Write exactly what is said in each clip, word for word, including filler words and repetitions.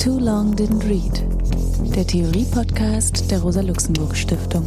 Too Long Didn't Read, der Theorie-Podcast der Rosa-Luxemburg-Stiftung.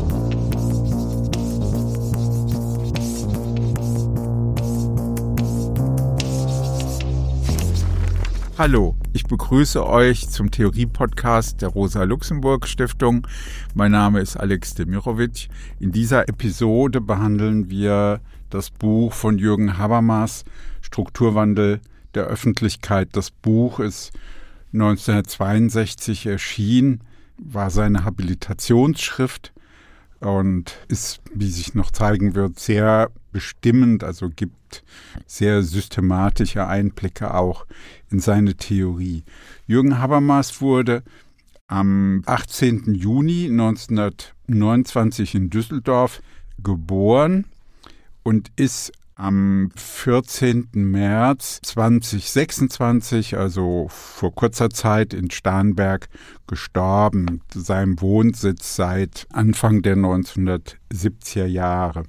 Hallo, ich begrüße euch zum Theorie-Podcast der Rosa-Luxemburg-Stiftung. Mein Name ist Alex Demirovic. In dieser Episode behandeln wir das Buch von Jürgen Habermas, Strukturwandel der Öffentlichkeit. Das Buch ist neunzehnhundertzweiundsechzig erschienen, war seine Habilitationsschrift und ist, wie sich noch zeigen wird, sehr bestimmend, also gibt sehr systematische Einblicke auch in seine Theorie. Jürgen Habermas wurde am achtzehnten Juni neunzehnhundertneunundzwanzig in Düsseldorf geboren und ist am vierzehnten März zweitausendsechsundzwanzig, also vor kurzer Zeit, in Starnberg gestorben, seinem Wohnsitz seit Anfang der neunzehnhundertsiebziger Jahre.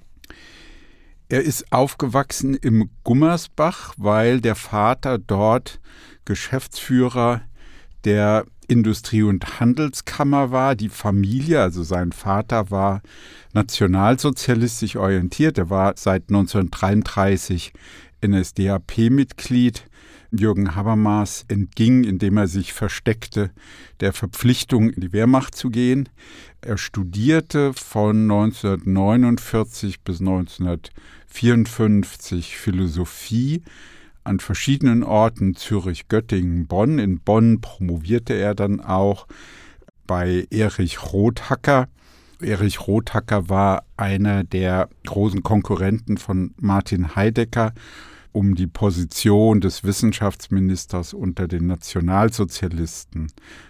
Er ist aufgewachsen im Gummersbach, weil der Vater dort Geschäftsführer der Industrie- und Handelskammer war. Die Familie, also sein Vater, war nationalsozialistisch orientiert. Er war seit neunzehnhundertdreiunddreißig N S D A P-Mitglied. Jürgen Habermas entging, indem er sich versteckte, der Verpflichtung, in die Wehrmacht zu gehen. Er studierte von neunzehnhundertneunundvierzig bis neunzehnhundertvierundfünfzig Philosophie an verschiedenen Orten, Zürich, Göttingen, Bonn. In Bonn promovierte er dann auch bei Erich Rothacker. Erich Rothacker war einer der großen Konkurrenten von Martin Heidegger um die Position des Wissenschaftsministers unter den Nationalsozialisten.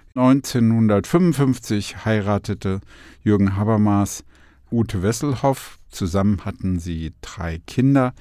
neunzehnhundertfünfundfünfzig heiratete Jürgen Habermas Ute Wesselhoff. Zusammen hatten sie drei Kinder.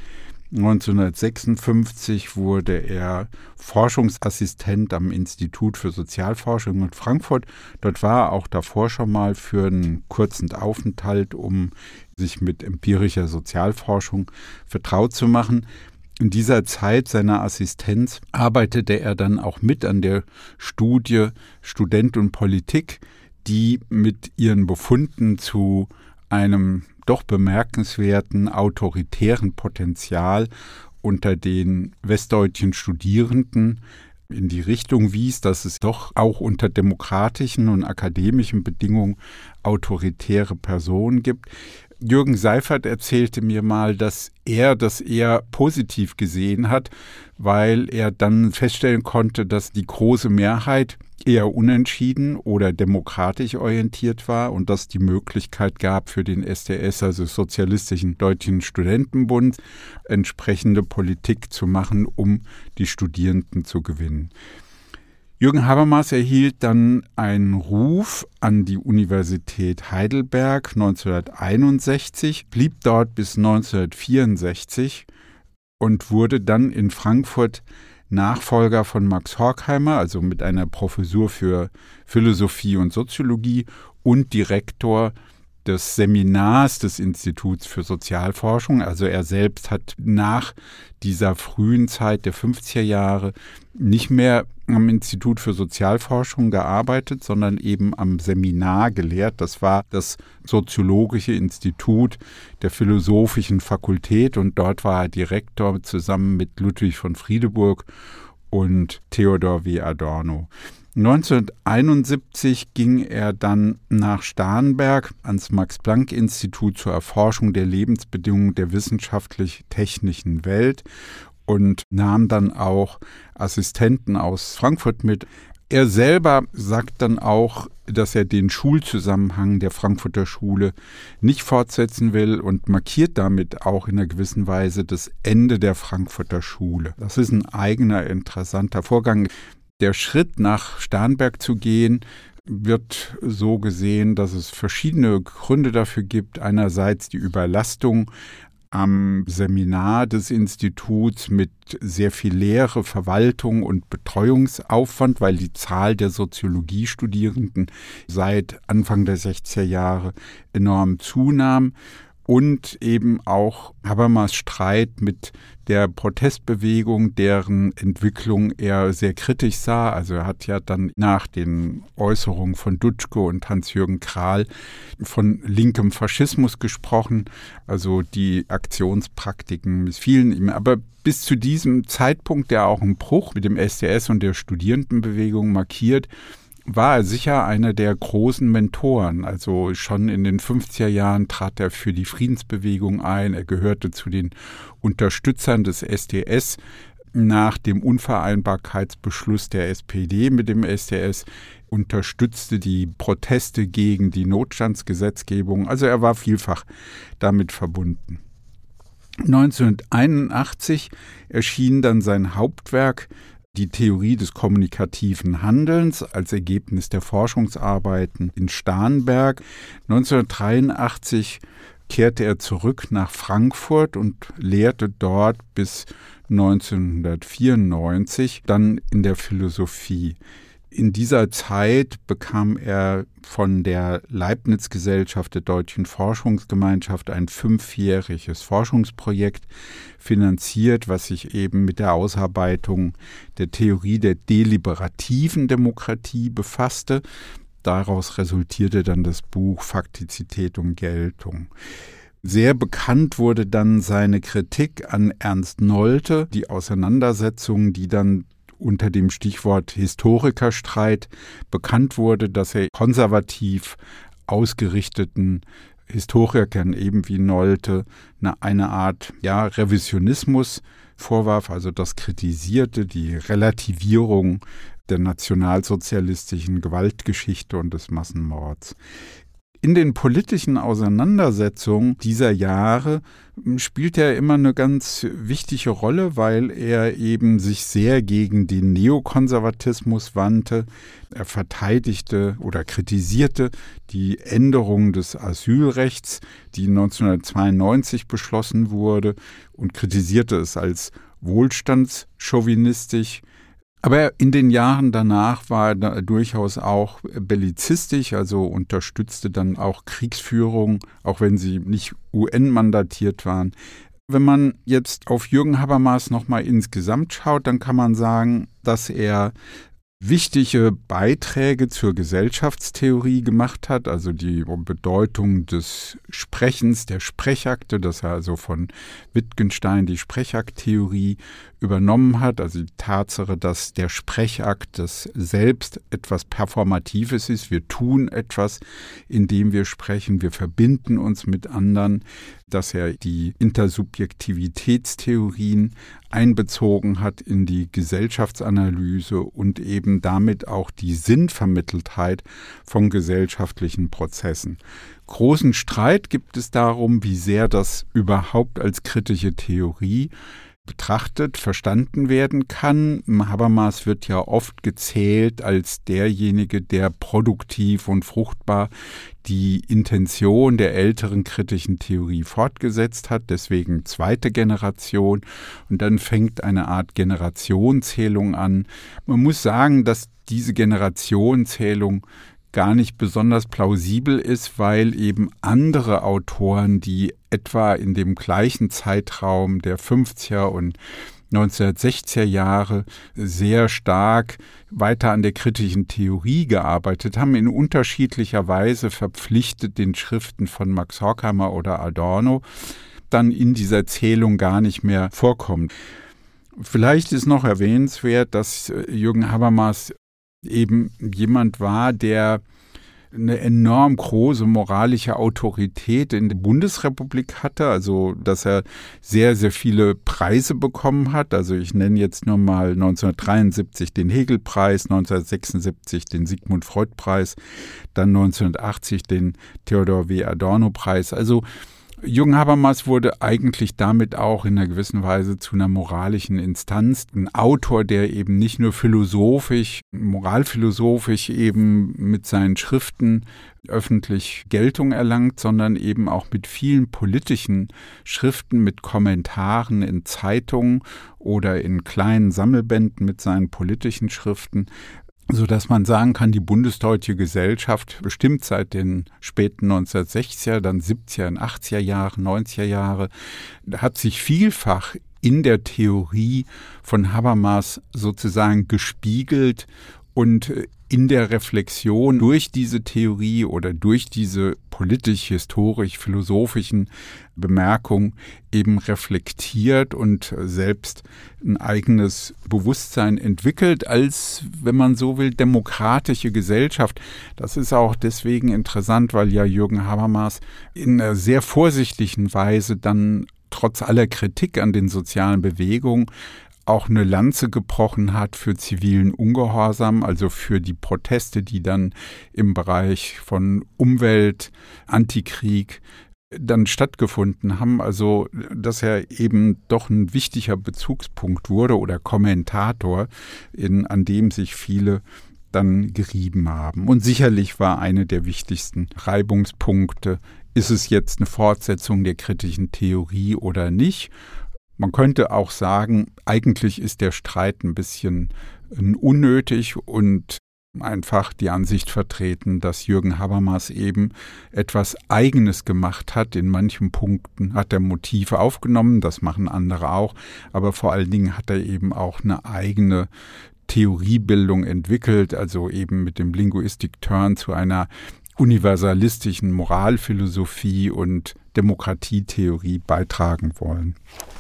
neunzehnhundertsechsundfünfzig wurde er Forschungsassistent am Institut für Sozialforschung in Frankfurt. Dort war er auch davor schon mal für einen kurzen Aufenthalt, um sich mit empirischer Sozialforschung vertraut zu machen. In dieser Zeit seiner Assistenz arbeitete er dann auch mit an der Studie Student und Politik, die mit ihren Befunden zu einem doch bemerkenswerten autoritären Potenzial unter den westdeutschen Studierenden in die Richtung wies, dass es doch auch unter demokratischen und akademischen Bedingungen autoritäre Personen gibt. Jürgen Seifert erzählte mir mal, dass er das eher positiv gesehen hat, weil er dann feststellen konnte, dass die große Mehrheit eher unentschieden oder demokratisch orientiert war und dass die Möglichkeit gab für den S D S, also Sozialistischen Deutschen Studentenbund, entsprechende Politik zu machen, um die Studierenden zu gewinnen. Jürgen Habermas erhielt dann einen Ruf an die Universität Heidelberg neunzehnhunderteinundsechzig, blieb dort bis neunzehnhundertvierundsechzig und wurde dann in Frankfurt Nachfolger von Max Horkheimer, also mit einer Professur für Philosophie und Soziologie und Direktor des Seminars des Instituts für Sozialforschung. Also er selbst hat nach dieser frühen Zeit der fünfziger Jahre nicht mehr am Institut für Sozialforschung gearbeitet, sondern eben am Seminar gelehrt. Das war das Soziologische Institut der Philosophischen Fakultät und dort war er Direktor zusammen mit Ludwig von Friedeburg und Theodor W. Adorno. neunzehnhunderteinundsiebzig ging er dann nach Starnberg ans Max-Planck-Institut zur Erforschung der Lebensbedingungen der wissenschaftlich-technischen Welt und nahm dann auch Assistenten aus Frankfurt mit. Er selber sagt dann auch, dass er den Schulzusammenhang der Frankfurter Schule nicht fortsetzen will und markiert damit auch in einer gewissen Weise das Ende der Frankfurter Schule. Das ist ein eigener interessanter Vorgang. Der Schritt, nach Starnberg zu gehen, wird so gesehen, dass es verschiedene Gründe dafür gibt. Einerseits die Überlastung am Seminar des Instituts mit sehr viel Lehre, Verwaltung und Betreuungsaufwand, weil die Zahl der Soziologiestudierenden seit Anfang der sechziger Jahre enorm zunahm. und eben auch Habermas Streit mit der Protestbewegung, deren Entwicklung er sehr kritisch sah. Also er hat ja dann nach den Äußerungen von Dutschke und Hans-Jürgen Krahl von linkem Faschismus gesprochen. Also die Aktionspraktiken missfielen ihm. Aber bis zu diesem Zeitpunkt, der auch einen Bruch mit dem S D S und der Studierendenbewegung markiert, war er sicher einer der großen Mentoren. Also schon in den fünfziger Jahren trat er für die Friedensbewegung ein. Er gehörte zu den Unterstützern des S D S nach dem Unvereinbarkeitsbeschluss der S P D mit dem S D S, unterstützte die Proteste gegen die Notstandsgesetzgebung. Also er war vielfach damit verbunden. neunzehnhunderteinundachtzig erschien dann sein Hauptwerk Die Theorie des kommunikativen Handelns als Ergebnis der Forschungsarbeiten in Starnberg. neunzehnhundertdreiundachtzig kehrte er zurück nach Frankfurt und lehrte dort bis neunzehnhundertvierundneunzig dann in der Philosophie. In dieser Zeit bekam er von der Leibniz-Gesellschaft der Deutschen Forschungsgemeinschaft ein fünfjähriges Forschungsprojekt finanziert, was sich eben mit der Ausarbeitung der Theorie der deliberativen Demokratie befasste. Daraus resultierte dann das Buch Faktizität und Geltung. Sehr bekannt wurde dann seine Kritik an Ernst Nolte, die Auseinandersetzung, die dann unter dem Stichwort Historikerstreit bekannt wurde, dass er konservativ ausgerichteten Historikern eben wie Nolte eine, eine Art ja, Revisionismus vorwarf, also das kritisierte, die Relativierung der nationalsozialistischen Gewaltgeschichte und des Massenmords. In den politischen Auseinandersetzungen dieser Jahre spielt er immer eine ganz wichtige Rolle, weil er eben sich sehr gegen den Neokonservatismus wandte. Er verteidigte oder kritisierte die Änderung des Asylrechts, die neunzehnhundertzweiundneunzig beschlossen wurde, und kritisierte es als wohlstandschauvinistisch. Aber in den Jahren danach war er durchaus auch bellizistisch, also unterstützte dann auch Kriegsführung, auch wenn sie nicht U N-mandatiert waren. Wenn man jetzt auf Jürgen Habermas nochmal insgesamt schaut, dann kann man sagen, dass er wichtige Beiträge zur Gesellschaftstheorie gemacht hat, also die Bedeutung des Sprechens, der Sprechakte, dass er also von Wittgenstein die Sprechakttheorie übernommen hat, also die Tatsache, dass der Sprechakt das selbst etwas Performatives ist. Wir tun etwas, indem wir sprechen, wir verbinden uns mit anderen, dass er die Intersubjektivitätstheorien einbezogen hat in die Gesellschaftsanalyse und eben damit auch die Sinnvermitteltheit von gesellschaftlichen Prozessen. Großen Streit gibt es darum, wie sehr das überhaupt als kritische Theorie betrachtet, verstanden werden kann. Habermas wird ja oft gezählt als derjenige, der produktiv und fruchtbar die Intention der älteren kritischen Theorie fortgesetzt hat, deswegen zweite Generation. Und dann fängt eine Art Generationenzählung an. Man muss sagen, dass diese Generationenzählung gar nicht besonders plausibel ist, weil eben andere Autoren, die etwa in dem gleichen Zeitraum der fünfziger und neunzehnhundertsechziger Jahre sehr stark weiter an der kritischen Theorie gearbeitet haben, in unterschiedlicher Weise verpflichtet den Schriften von Max Horkheimer oder Adorno, dann in dieser Zählung gar nicht mehr vorkommt. Vielleicht ist noch erwähnenswert, dass Jürgen Habermas eben jemand war, der eine enorm große moralische Autorität in der Bundesrepublik hatte, also dass er sehr, sehr viele Preise bekommen hat. Also ich nenne jetzt nur mal neunzehnhundertdreiundsiebzig den Hegel-Preis, neunzehnhundertsechsundsiebzig den Sigmund-Freud-Preis, dann neunzehnhundertachtzig den Theodor W. Adorno-Preis. Also Jürgen Habermas wurde eigentlich damit auch in einer gewissen Weise zu einer moralischen Instanz. Ein Autor, der eben nicht nur philosophisch, moralphilosophisch eben mit seinen Schriften öffentlich Geltung erlangt, sondern eben auch mit vielen politischen Schriften, mit Kommentaren in Zeitungen oder in kleinen Sammelbänden mit seinen politischen Schriften sodass man sagen kann, die bundesdeutsche Gesellschaft bestimmt seit den späten neunzehnhundertsechziger, dann siebziger und achtziger Jahre, neunziger Jahre, hat sich vielfach in der Theorie von Habermas sozusagen gespiegelt und in der Reflexion durch diese Theorie oder durch diese politisch-historisch-philosophischen Bemerkungen eben reflektiert und selbst ein eigenes Bewusstsein entwickelt als, wenn man so will, demokratische Gesellschaft. Das ist auch deswegen interessant, weil ja Jürgen Habermas in einer sehr vorsichtigen Weise dann trotz aller Kritik an den sozialen Bewegungen auch eine Lanze gebrochen hat für zivilen Ungehorsam, also für die Proteste, die dann im Bereich von Umwelt, Antikrieg dann stattgefunden haben. Also, dass er eben doch ein wichtiger Bezugspunkt wurde oder Kommentator, in, an dem sich viele dann gerieben haben. Und sicherlich war eine der wichtigsten Reibungspunkte, ist es jetzt eine Fortsetzung der kritischen Theorie oder nicht? Man könnte auch sagen, eigentlich ist der Streit ein bisschen unnötig und einfach die Ansicht vertreten, dass Jürgen Habermas eben etwas Eigenes gemacht hat. In manchen Punkten hat er Motive aufgenommen, das machen andere auch, aber vor allen Dingen hat er eben auch eine eigene Theoriebildung entwickelt, also eben mit dem Linguistic Turn zu einer universalistischen Moralphilosophie und Demokratietheorie beitragen wollen.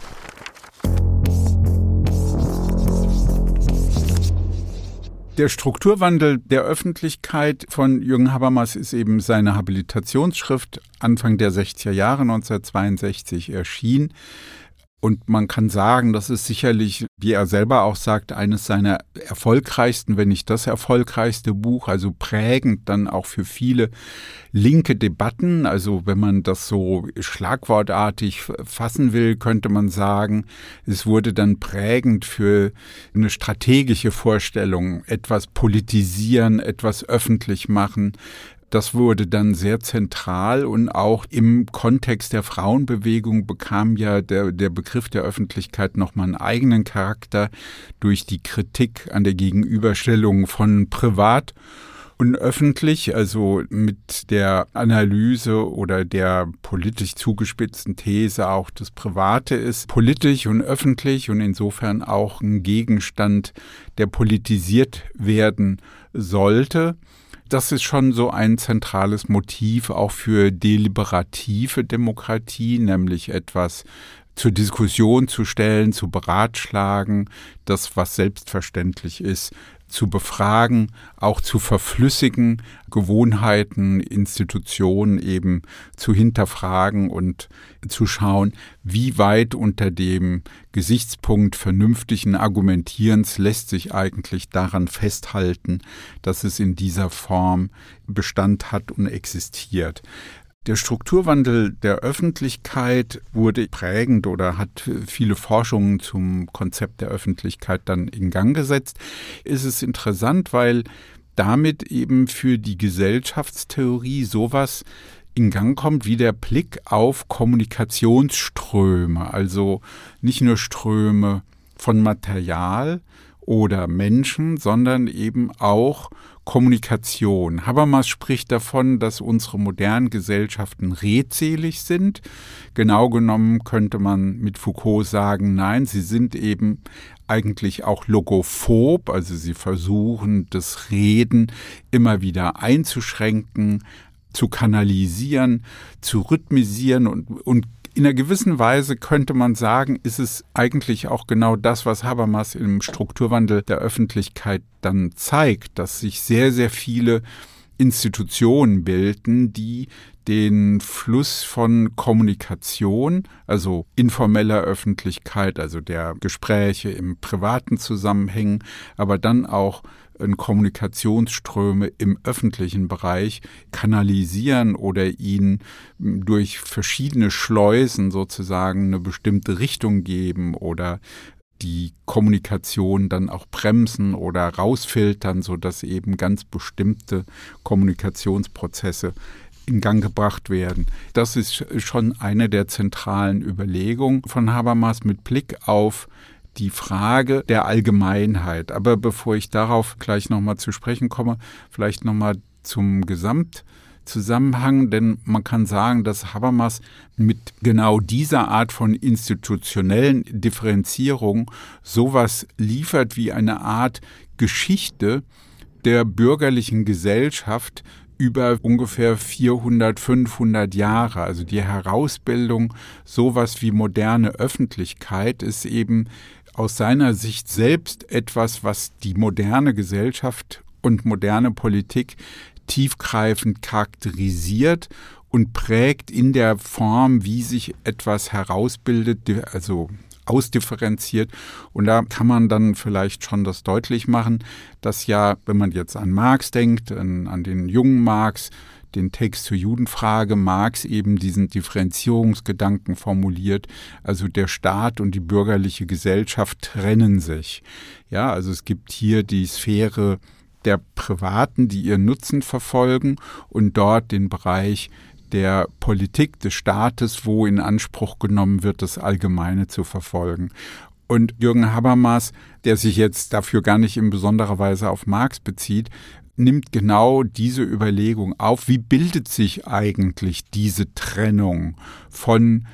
Der Strukturwandel der Öffentlichkeit von Jürgen Habermas ist eben seine Habilitationsschrift Anfang der sechziger Jahre, neunzehnhundertzweiundsechzig erschienen. Und man kann sagen, das ist sicherlich, wie er selber auch sagt, eines seiner erfolgreichsten, wenn nicht das erfolgreichste Buch, also prägend dann auch für viele linke Debatten. Also wenn man das so schlagwortartig fassen will, könnte man sagen, es wurde dann prägend für eine strategische Vorstellung, etwas politisieren, etwas öffentlich machen. Das wurde dann sehr zentral und auch im Kontext der Frauenbewegung bekam ja der, der Begriff der Öffentlichkeit nochmal einen eigenen Charakter durch die Kritik an der Gegenüberstellung von privat und öffentlich, also mit der Analyse oder der politisch zugespitzten These auch, das Private ist politisch und öffentlich und insofern auch ein Gegenstand, der politisiert werden sollte. Das ist schon so ein zentrales Motiv auch für deliberative Demokratie, nämlich etwas zur Diskussion zu stellen, zu beratschlagen, das, was selbstverständlich ist, zu befragen, auch zu verflüssigen, Gewohnheiten, Institutionen eben zu hinterfragen und zu schauen, wie weit unter dem Gesichtspunkt vernünftigen Argumentierens lässt sich eigentlich daran festhalten, dass es in dieser Form Bestand hat und existiert. Der Strukturwandel der Öffentlichkeit wurde prägend oder hat viele Forschungen zum Konzept der Öffentlichkeit dann in Gang gesetzt. Es ist interessant, weil damit eben für die Gesellschaftstheorie sowas in Gang kommt wie der Blick auf Kommunikationsströme, also nicht nur Ströme von Material oder Menschen, sondern eben auch Kommunikation. Habermas spricht davon, dass unsere modernen Gesellschaften redselig sind. Genau genommen könnte man mit Foucault sagen, nein, sie sind eben eigentlich auch logophob, also sie versuchen, das Reden immer wieder einzuschränken, zu kanalisieren, zu rhythmisieren und, und in einer gewissen Weise könnte man sagen, ist es eigentlich auch genau das, was Habermas im Strukturwandel der Öffentlichkeit dann zeigt, dass sich sehr, sehr viele Institutionen bilden, die den Fluss von Kommunikation, also informeller Öffentlichkeit, also der Gespräche im privaten Zusammenhängen, aber dann auch in Kommunikationsströme im öffentlichen Bereich kanalisieren oder ihnen durch verschiedene Schleusen sozusagen eine bestimmte Richtung geben oder die Kommunikation dann auch bremsen oder rausfiltern, sodass eben ganz bestimmte Kommunikationsprozesse in Gang gebracht werden. Das ist schon eine der zentralen Überlegungen von Habermas mit Blick auf die Frage der Allgemeinheit. Aber bevor ich darauf gleich nochmal zu sprechen komme, vielleicht nochmal zum Gesamtzusammenhang, denn man kann sagen, dass Habermas mit genau dieser Art von institutionellen Differenzierung sowas liefert wie eine Art Geschichte der bürgerlichen Gesellschaft über ungefähr vierhundert, fünfhundert Jahre. Also die Herausbildung, sowas wie moderne Öffentlichkeit, ist eben aus seiner Sicht selbst etwas, was die moderne Gesellschaft und moderne Politik tiefgreifend charakterisiert und prägt in der Form, wie sich etwas herausbildet, also ausdifferenziert. Und da kann man dann vielleicht schon das deutlich machen, dass ja, wenn man jetzt an Marx denkt, an, an den jungen Marx, den Text zur Judenfrage, Marx eben diesen Differenzierungsgedanken formuliert, also der Staat und die bürgerliche Gesellschaft trennen sich. Ja, also es gibt hier die Sphäre der Privaten, die ihren Nutzen verfolgen, und dort den Bereich der Politik des Staates, wo in Anspruch genommen wird, das Allgemeine zu verfolgen. Und Jürgen Habermas, der sich jetzt dafür gar nicht in besonderer Weise auf Marx bezieht, nimmt genau diese Überlegung auf, wie bildet sich eigentlich diese Trennung von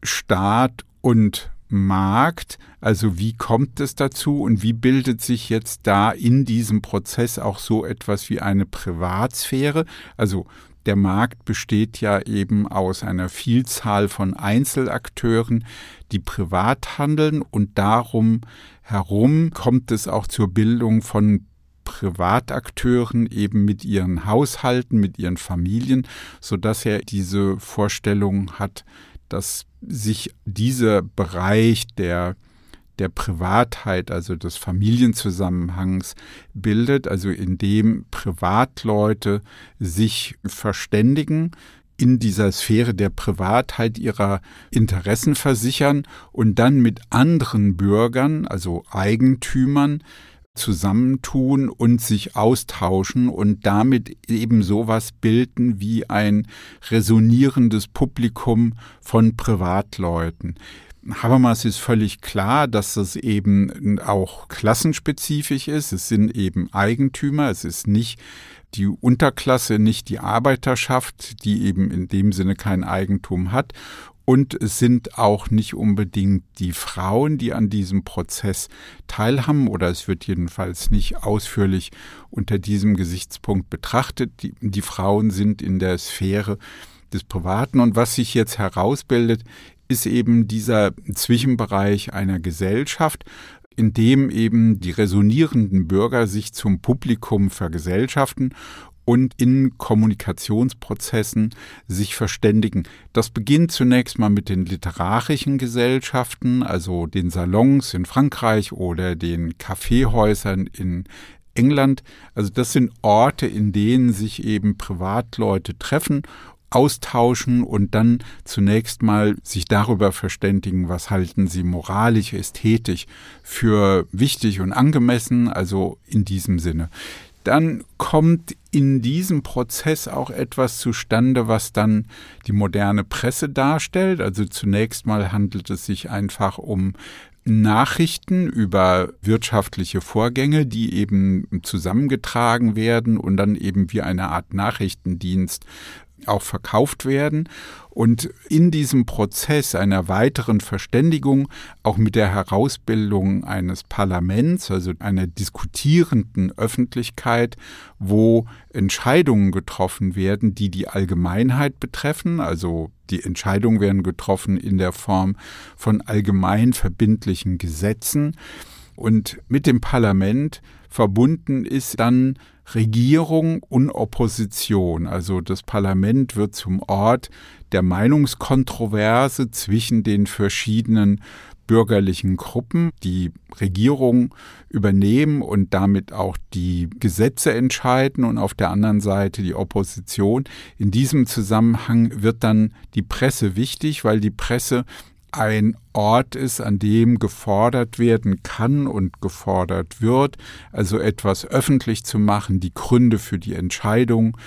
Staat und Markt, also wie kommt es dazu und wie bildet sich jetzt da in diesem Prozess auch so etwas wie eine Privatsphäre, also der Markt besteht ja eben aus einer Vielzahl von Einzelakteuren, die privat handeln, und darum herum kommt es auch zur Bildung von Privatakteuren eben mit ihren Haushalten, mit ihren Familien, sodass er diese Vorstellung hat, dass sich dieser Bereich der der Privatheit, also des Familienzusammenhangs bildet, also indem Privatleute sich verständigen, in dieser Sphäre der Privatheit ihrer Interessen versichern und dann mit anderen Bürgern, also Eigentümern, zusammentun und sich austauschen und damit eben sowas bilden wie ein resonierendes Publikum von Privatleuten. Habermas ist völlig klar, dass das eben auch klassenspezifisch ist. Es sind eben Eigentümer, es ist nicht die Unterklasse, nicht die Arbeiterschaft, die eben in dem Sinne kein Eigentum hat. Und es sind auch nicht unbedingt die Frauen, die an diesem Prozess teilhaben, oder es wird jedenfalls nicht ausführlich unter diesem Gesichtspunkt betrachtet. Die, die Frauen sind in der Sphäre des Privaten. Und was sich jetzt herausbildet, ist eben dieser Zwischenbereich einer Gesellschaft, in dem eben die resonierenden Bürger sich zum Publikum vergesellschaften und in Kommunikationsprozessen sich verständigen. Das beginnt zunächst mal mit den literarischen Gesellschaften, also den Salons in Frankreich oder den Kaffeehäusern in England. Also das sind Orte, in denen sich eben Privatleute treffen, austauschen und dann zunächst mal sich darüber verständigen, was halten sie moralisch, ästhetisch für wichtig und angemessen, also in diesem Sinne. Dann kommt in diesem Prozess auch etwas zustande, was dann die moderne Presse darstellt. Also zunächst mal handelt es sich einfach um Nachrichten über wirtschaftliche Vorgänge, die eben zusammengetragen werden und dann eben wie eine Art Nachrichtendienst auch verkauft werden. Und in diesem Prozess einer weiteren Verständigung, auch mit der Herausbildung eines Parlaments, also einer diskutierenden Öffentlichkeit, wo Entscheidungen getroffen werden, die die Allgemeinheit betreffen, also die Entscheidungen werden getroffen in der Form von allgemein verbindlichen Gesetzen. Und mit dem Parlament verbunden ist dann Regierung und Opposition. Also das Parlament wird zum Ort der Meinungskontroverse zwischen den verschiedenen bürgerlichen Gruppen, die Regierung übernehmen und damit auch die Gesetze entscheiden, und auf der anderen Seite die Opposition. In diesem Zusammenhang wird dann die Presse wichtig, weil die Presse ein Ort ist, an dem gefordert werden kann und gefordert wird, also etwas öffentlich zu machen, die Gründe für die Entscheidung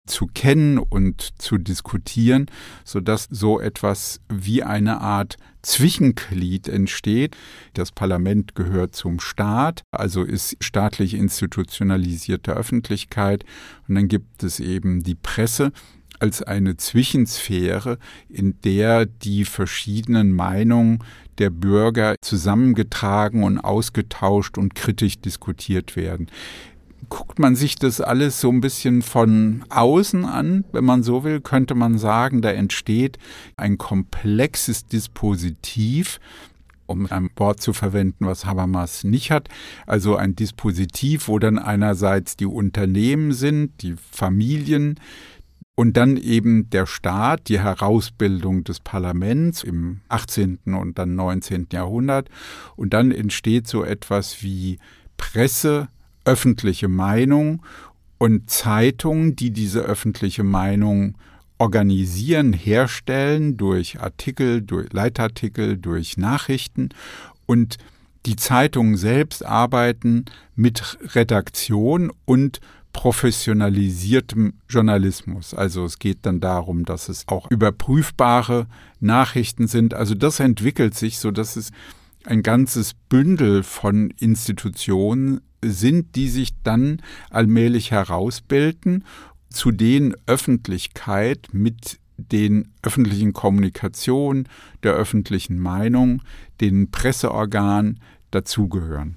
zu kennen und zu diskutieren, sodass so etwas wie eine Art Zwischenglied entsteht. Das Parlament gehört zum Staat, also ist staatlich institutionalisierte Öffentlichkeit. Und dann gibt es eben die Presse als eine Zwischensphäre, in der die verschiedenen Meinungen der Bürger zusammengetragen und ausgetauscht und kritisch diskutiert werden. Guckt man sich das alles so ein bisschen von außen an, wenn man so will, könnte man sagen, da entsteht ein komplexes Dispositiv, um ein Wort zu verwenden, was Habermas nicht hat, also ein Dispositiv, wo dann einerseits die Unternehmen sind, die Familien, und dann eben der Staat, die Herausbildung des Parlaments im achtzehnten und dann neunzehnten Jahrhundert. Und dann entsteht so etwas wie Presse, öffentliche Meinung und Zeitungen, die diese öffentliche Meinung organisieren, herstellen durch Artikel, durch Leitartikel, durch Nachrichten. Und die Zeitungen selbst arbeiten mit Redaktion und professionalisiertem Journalismus. Also es geht dann darum, dass es auch überprüfbare Nachrichten sind. Also das entwickelt sich so, dass es ein ganzes Bündel von Institutionen sind, die sich dann allmählich herausbilden, zu denen Öffentlichkeit mit den öffentlichen Kommunikation, der öffentlichen Meinung, den Presseorganen dazugehören.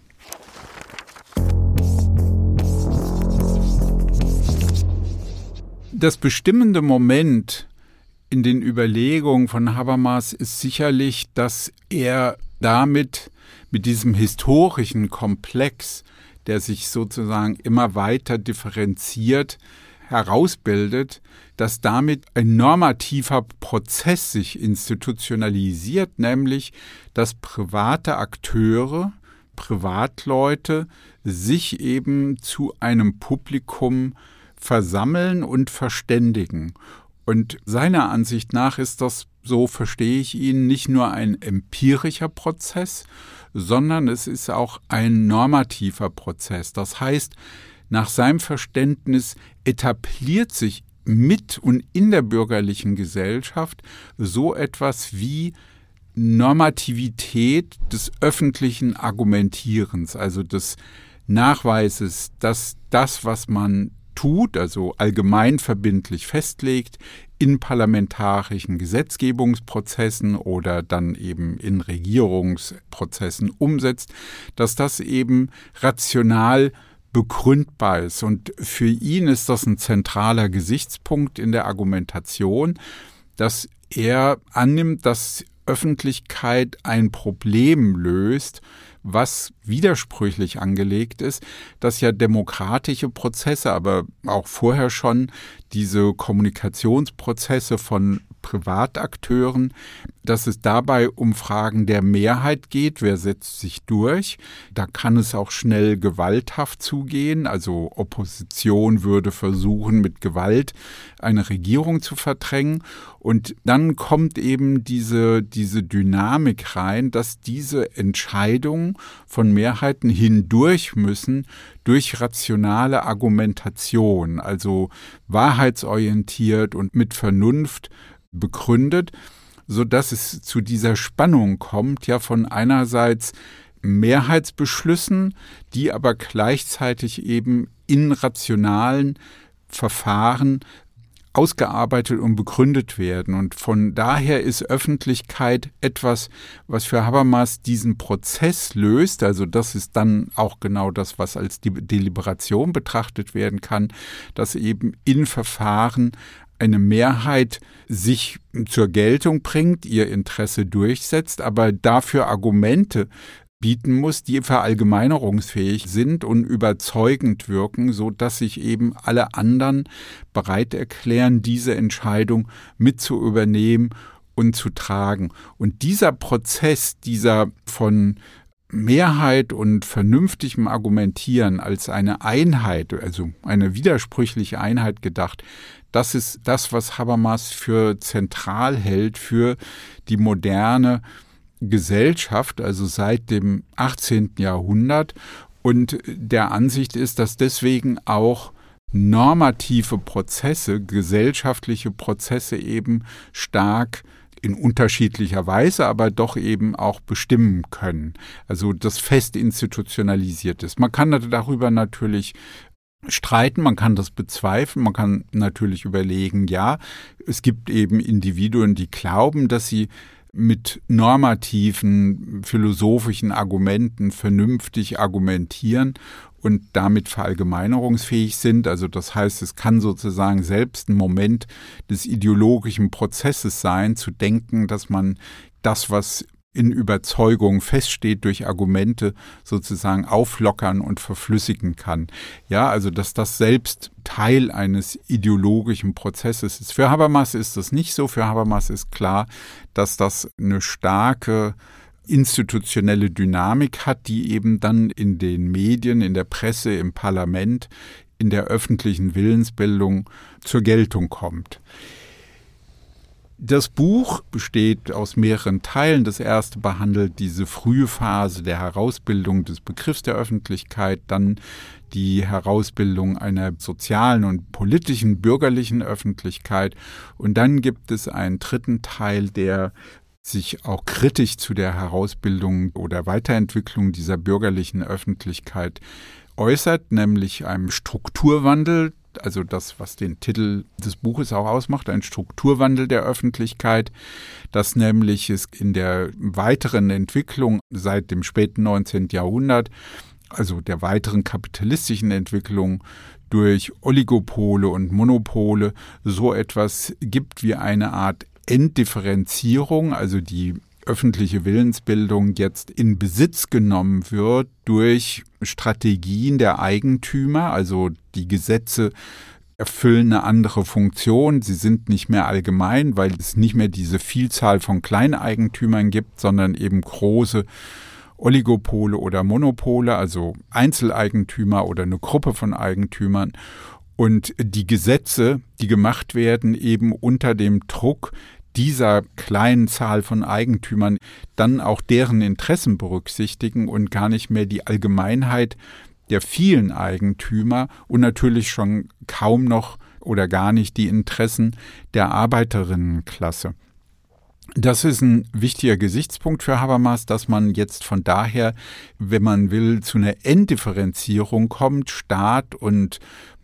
Das bestimmende Moment in den Überlegungen von Habermas ist sicherlich, dass er damit, mit diesem historischen Komplex, der sich sozusagen immer weiter differenziert, herausbildet, dass damit ein normativer Prozess sich institutionalisiert, nämlich dass private Akteure, Privatleute sich eben zu einem Publikum versammeln und verständigen. Und seiner Ansicht nach ist das, so verstehe ich ihn, nicht nur ein empirischer Prozess, sondern es ist auch ein normativer Prozess. Das heißt, nach seinem Verständnis etabliert sich mit und in der bürgerlichen Gesellschaft so etwas wie Normativität des öffentlichen Argumentierens, also des Nachweises, dass das, was man tut, also allgemein verbindlich festlegt, in parlamentarischen Gesetzgebungsprozessen oder dann eben in Regierungsprozessen umsetzt, dass das eben rational begründbar ist. Und für ihn ist das ein zentraler Gesichtspunkt in der Argumentation, dass er annimmt, dass Öffentlichkeit ein Problem löst, was widersprüchlich angelegt ist, dass ja demokratische Prozesse, aber auch vorher schon diese Kommunikationsprozesse von Privatakteuren, dass es dabei um Fragen der Mehrheit geht, wer setzt sich durch. Da kann es auch schnell gewalthaft zugehen, also Opposition würde versuchen, mit Gewalt eine Regierung zu verdrängen. Und dann kommt eben diese, diese Dynamik rein, dass diese Entscheidungen von Mehrheiten hindurch müssen durch rationale Argumentation, also wahrheitsorientiert und mit Vernunft begründet, sodass es zu dieser Spannung kommt, ja von einerseits Mehrheitsbeschlüssen, die aber gleichzeitig eben in rationalen Verfahren ausgearbeitet und begründet werden. Und von daher ist Öffentlichkeit etwas, was für Habermas diesen Prozess löst. Also das ist dann auch genau das, was als Deliberation betrachtet werden kann, dass eben in Verfahren eine Mehrheit sich zur Geltung bringt, ihr Interesse durchsetzt, aber dafür Argumente bieten muss, die verallgemeinerungsfähig sind und überzeugend wirken, so dass sich eben alle anderen bereit erklären, diese Entscheidung mit zu übernehmen und zu tragen. Und dieser Prozess, dieser von Mehrheit und vernünftigem Argumentieren als eine Einheit, also eine widersprüchliche Einheit gedacht, das ist das, was Habermas für zentral hält für die moderne Gesellschaft, also seit dem achtzehnten Jahrhundert, und der Ansicht ist, dass deswegen auch normative Prozesse, gesellschaftliche Prozesse eben stark in unterschiedlicher Weise, aber doch eben auch bestimmen können. Also das fest institutionalisiert ist. Man kann darüber natürlich streiten, man kann das bezweifeln, man kann natürlich überlegen, ja, es gibt eben Individuen, die glauben, dass sie mit normativen, philosophischen Argumenten vernünftig argumentieren und damit verallgemeinerungsfähig sind. Also das heißt, es kann sozusagen selbst ein Moment des ideologischen Prozesses sein, zu denken, dass man das, was in Überzeugung feststeht, durch Argumente sozusagen auflockern und verflüssigen kann. Ja, also dass das selbst Teil eines ideologischen Prozesses ist. Für Habermas ist das nicht so. Für Habermas ist klar, dass das eine starke institutionelle Dynamik hat, die eben dann in den Medien, in der Presse, im Parlament, in der öffentlichen Willensbildung zur Geltung kommt. Das Buch besteht aus mehreren Teilen. Das erste behandelt diese frühe Phase der Herausbildung des Begriffs der Öffentlichkeit, dann die Herausbildung einer sozialen und politischen, bürgerlichen Öffentlichkeit. Und dann gibt es einen dritten Teil, der sich auch kritisch zu der Herausbildung oder Weiterentwicklung dieser bürgerlichen Öffentlichkeit äußert, nämlich einem Strukturwandel, also das, was den Titel des Buches auch ausmacht, ein Strukturwandel der Öffentlichkeit, das nämlich es in der weiteren Entwicklung seit dem späten neunzehnten Jahrhundert, also der weiteren kapitalistischen Entwicklung durch Oligopole und Monopole, so etwas gibt wie eine Art Entdifferenzierung, also die öffentliche Willensbildung jetzt in Besitz genommen wird durch Strategien der Eigentümer, also die Gesetze erfüllen eine andere Funktion, sie sind nicht mehr allgemein, weil es nicht mehr diese Vielzahl von Kleineigentümern gibt, sondern eben große Oligopole oder Monopole, also Einzeleigentümer oder eine Gruppe von Eigentümern. Und die Gesetze, die gemacht werden, eben unter dem Druck dieser kleinen Zahl von Eigentümern, dann auch deren Interessen berücksichtigen und gar nicht mehr die Allgemeinheit der vielen Eigentümer und natürlich schon kaum noch oder gar nicht die Interessen der Arbeiterinnenklasse. Das ist ein wichtiger Gesichtspunkt für Habermas, dass man jetzt von daher, wenn man will, zu einer Entdifferenzierung kommt. Staat und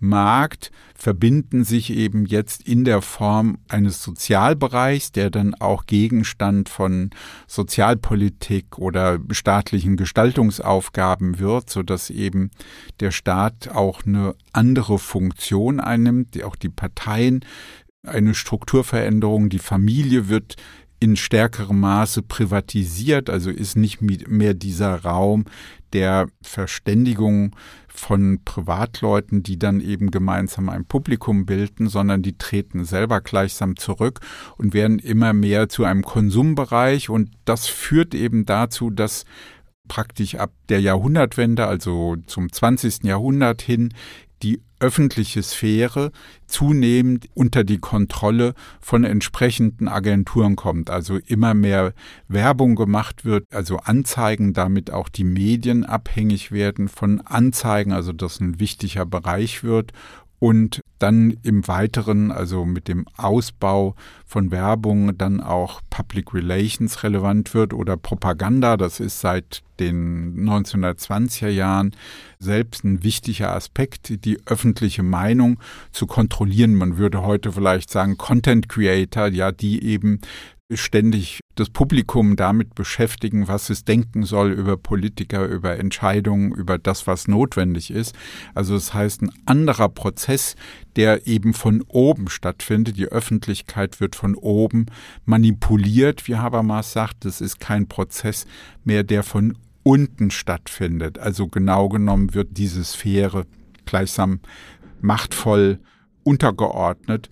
Markt verbinden sich eben jetzt in der Form eines Sozialbereichs, der dann auch Gegenstand von Sozialpolitik oder staatlichen Gestaltungsaufgaben wird, sodass eben der Staat auch eine andere Funktion einnimmt, auch die Parteien, eine Strukturveränderung, die Familie wird in stärkerem Maße privatisiert, also ist nicht mehr dieser Raum der Verständigung von Privatleuten, die dann eben gemeinsam ein Publikum bilden, sondern die treten selber gleichsam zurück und werden immer mehr zu einem Konsumbereich. Und das führt eben dazu, dass praktisch ab der Jahrhundertwende, also zum zwanzigsten Jahrhundert hin, die öffentliche Sphäre zunehmend unter die Kontrolle von entsprechenden Agenturen kommt. Also immer mehr Werbung gemacht wird, also Anzeigen, damit auch die Medien abhängig werden von Anzeigen, also das ein wichtiger Bereich wird. Und dann im Weiteren, also mit dem Ausbau von Werbung, dann auch Public Relations relevant wird oder Propaganda. Das ist seit den neunzehnhundertzwanziger Jahren selbst ein wichtiger Aspekt, die öffentliche Meinung zu kontrollieren. Man würde heute vielleicht sagen Content Creator, ja, die eben ständig das Publikum damit beschäftigen, was es denken soll über Politiker, über Entscheidungen, über das, was notwendig ist. Also das heißt, ein anderer Prozess, der eben von oben stattfindet. Die Öffentlichkeit wird von oben manipuliert, wie Habermas sagt. Das ist kein Prozess mehr, der von unten stattfindet. Also genau genommen wird diese Sphäre gleichsam machtvoll untergeordnet.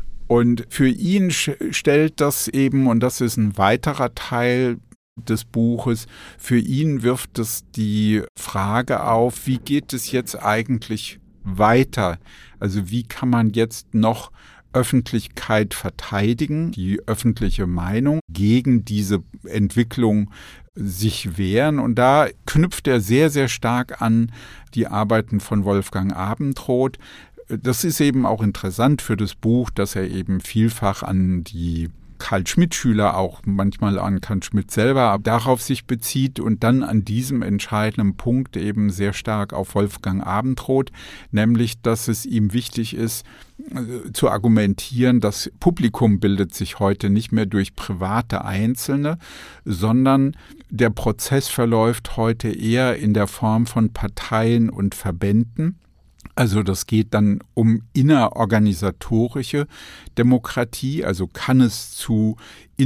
Und für ihn stellt das eben, und das ist ein weiterer Teil des Buches, für ihn wirft es die Frage auf, wie geht es jetzt eigentlich weiter? Also wie kann man jetzt noch Öffentlichkeit verteidigen, die öffentliche Meinung gegen diese Entwicklung sich wehren. Und da knüpft er sehr, sehr stark an die Arbeiten von Wolfgang Abendroth. das ist eben auch interessant für das Buch, dass er eben vielfach an die Carl-Schmitt-Schüler, auch manchmal an Carl Schmitt selber, darauf sich bezieht und dann an diesem entscheidenden Punkt eben sehr stark auf Wolfgang Abendroth, nämlich, dass es ihm wichtig ist, äh, zu argumentieren, das Publikum bildet sich heute nicht mehr durch private Einzelne, sondern der Prozess verläuft heute eher in der Form von Parteien und Verbänden. Also das geht dann um innerorganisatorische Demokratie, also kann es zu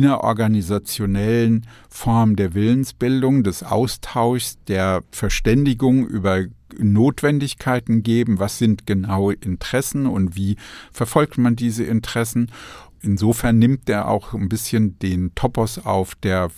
innerorganisationellen Formen der Willensbildung, des Austauschs, der Verständigung über Notwendigkeiten geben, was sind genaue Interessen und wie verfolgt man diese Interessen. Insofern nimmt er auch ein bisschen den Topos auf der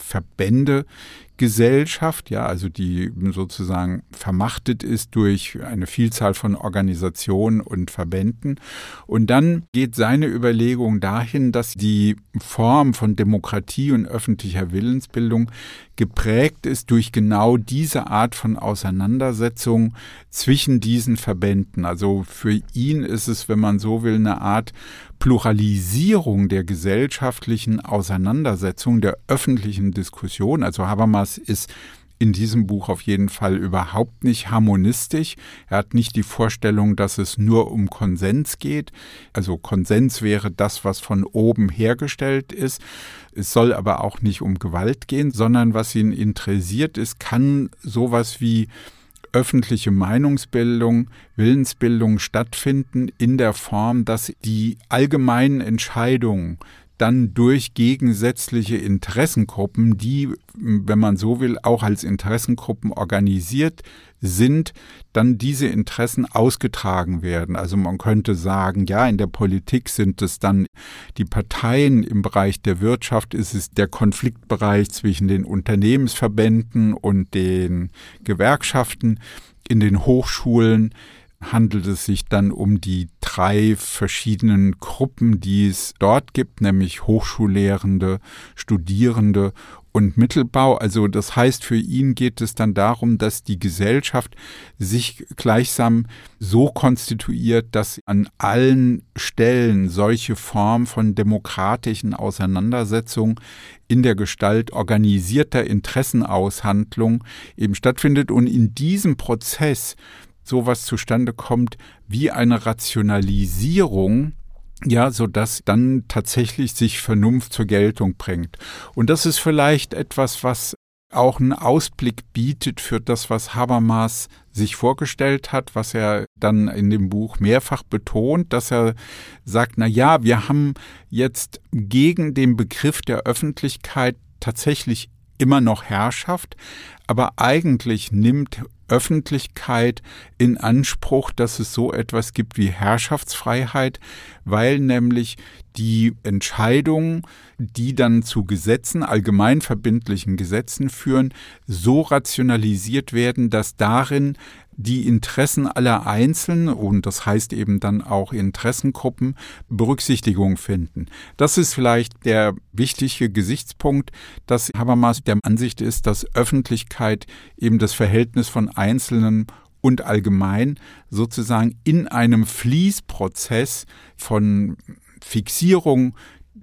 Verbändegesellschaft, ja, also die sozusagen vermachtet ist durch eine Vielzahl von Organisationen und Verbänden. Und dann geht seine Überlegung dahin, dass die Form von Demokratie und öffentlicher Willensbildung geprägt ist durch genau diese Art von Auseinandersetzung zwischen diesen Verbänden. Also für ihn ist es, wenn man so will, eine Art Pluralisierung der gesellschaftlichen Auseinandersetzung, der öffentlichen Diskussion. Also Habermas ist in diesem Buch auf jeden Fall überhaupt nicht harmonistisch. Er hat nicht die Vorstellung, dass es nur um Konsens geht. Also Konsens wäre das, was von oben hergestellt ist. Es soll aber auch nicht um Gewalt gehen, sondern was ihn interessiert ist, kann sowas wie öffentliche Meinungsbildung, Willensbildung stattfinden in der Form, dass die allgemeinen Entscheidungen dann durch gegensätzliche Interessengruppen, die, wenn man so will, auch als Interessengruppen organisiert sind, dann diese Interessen ausgetragen werden. Also man könnte sagen, ja, in der Politik sind es dann die Parteien, im Bereich der Wirtschaft ist es der Konfliktbereich zwischen den Unternehmensverbänden und den Gewerkschaften, in den Hochschulen handelt es sich dann um die drei verschiedenen Gruppen, die es dort gibt, nämlich Hochschullehrende, Studierende und Mittelbau. Also das heißt, für ihn geht es dann darum, dass die Gesellschaft sich gleichsam so konstituiert, dass an allen Stellen solche Form von demokratischen Auseinandersetzungen in der Gestalt organisierter Interessenaushandlung eben stattfindet und in diesem Prozess sowas zustande kommt wie eine Rationalisierung, ja, sodass dann tatsächlich sich Vernunft zur Geltung bringt. Und das ist vielleicht etwas, was auch einen Ausblick bietet für das, was Habermas sich vorgestellt hat, was er dann in dem Buch mehrfach betont, dass er sagt, na ja, wir haben jetzt gegen den Begriff der Öffentlichkeit tatsächlich immer noch Herrschaft, aber eigentlich nimmt Öffentlichkeit in Anspruch, dass es so etwas gibt wie Herrschaftsfreiheit, weil nämlich die Entscheidungen, die dann zu Gesetzen, allgemeinverbindlichen Gesetzen führen, so rationalisiert werden, dass darin die Interessen aller Einzelnen, und das heißt eben dann auch Interessengruppen, Berücksichtigung finden. Das ist vielleicht der wichtige Gesichtspunkt, dass Habermas der Ansicht ist, dass Öffentlichkeit eben das Verhältnis von Einzelnen und allgemein sozusagen in einem Fließprozess von Fixierung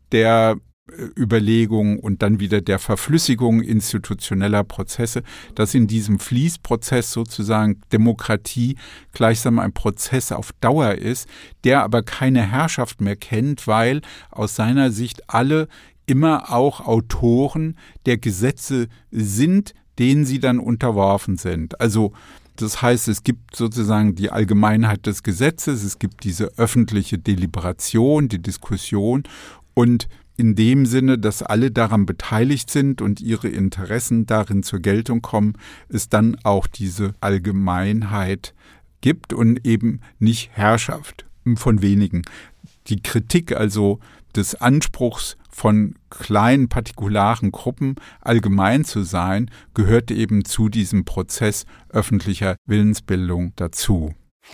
der Überlegung und dann wieder der Verflüssigung institutioneller Prozesse, dass in diesem Fließprozess sozusagen Demokratie gleichsam ein Prozess auf Dauer ist, der aber keine Herrschaft mehr kennt, weil aus seiner Sicht alle immer auch Autoren der Gesetze sind, denen sie dann unterworfen sind. Also das heißt, es gibt sozusagen die Allgemeinheit des Gesetzes, es gibt diese öffentliche Deliberation, die Diskussion und in dem Sinne, dass alle daran beteiligt sind und ihre Interessen darin zur Geltung kommen, es dann auch diese Allgemeinheit gibt und eben nicht Herrschaft von wenigen. Die Kritik also des Anspruchs von kleinen partikularen Gruppen allgemein zu sein, gehört eben zu diesem Prozess öffentlicher Willensbildung dazu.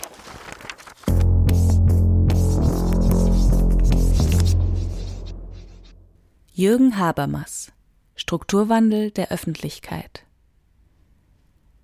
Jürgen Habermas: Strukturwandel der Öffentlichkeit.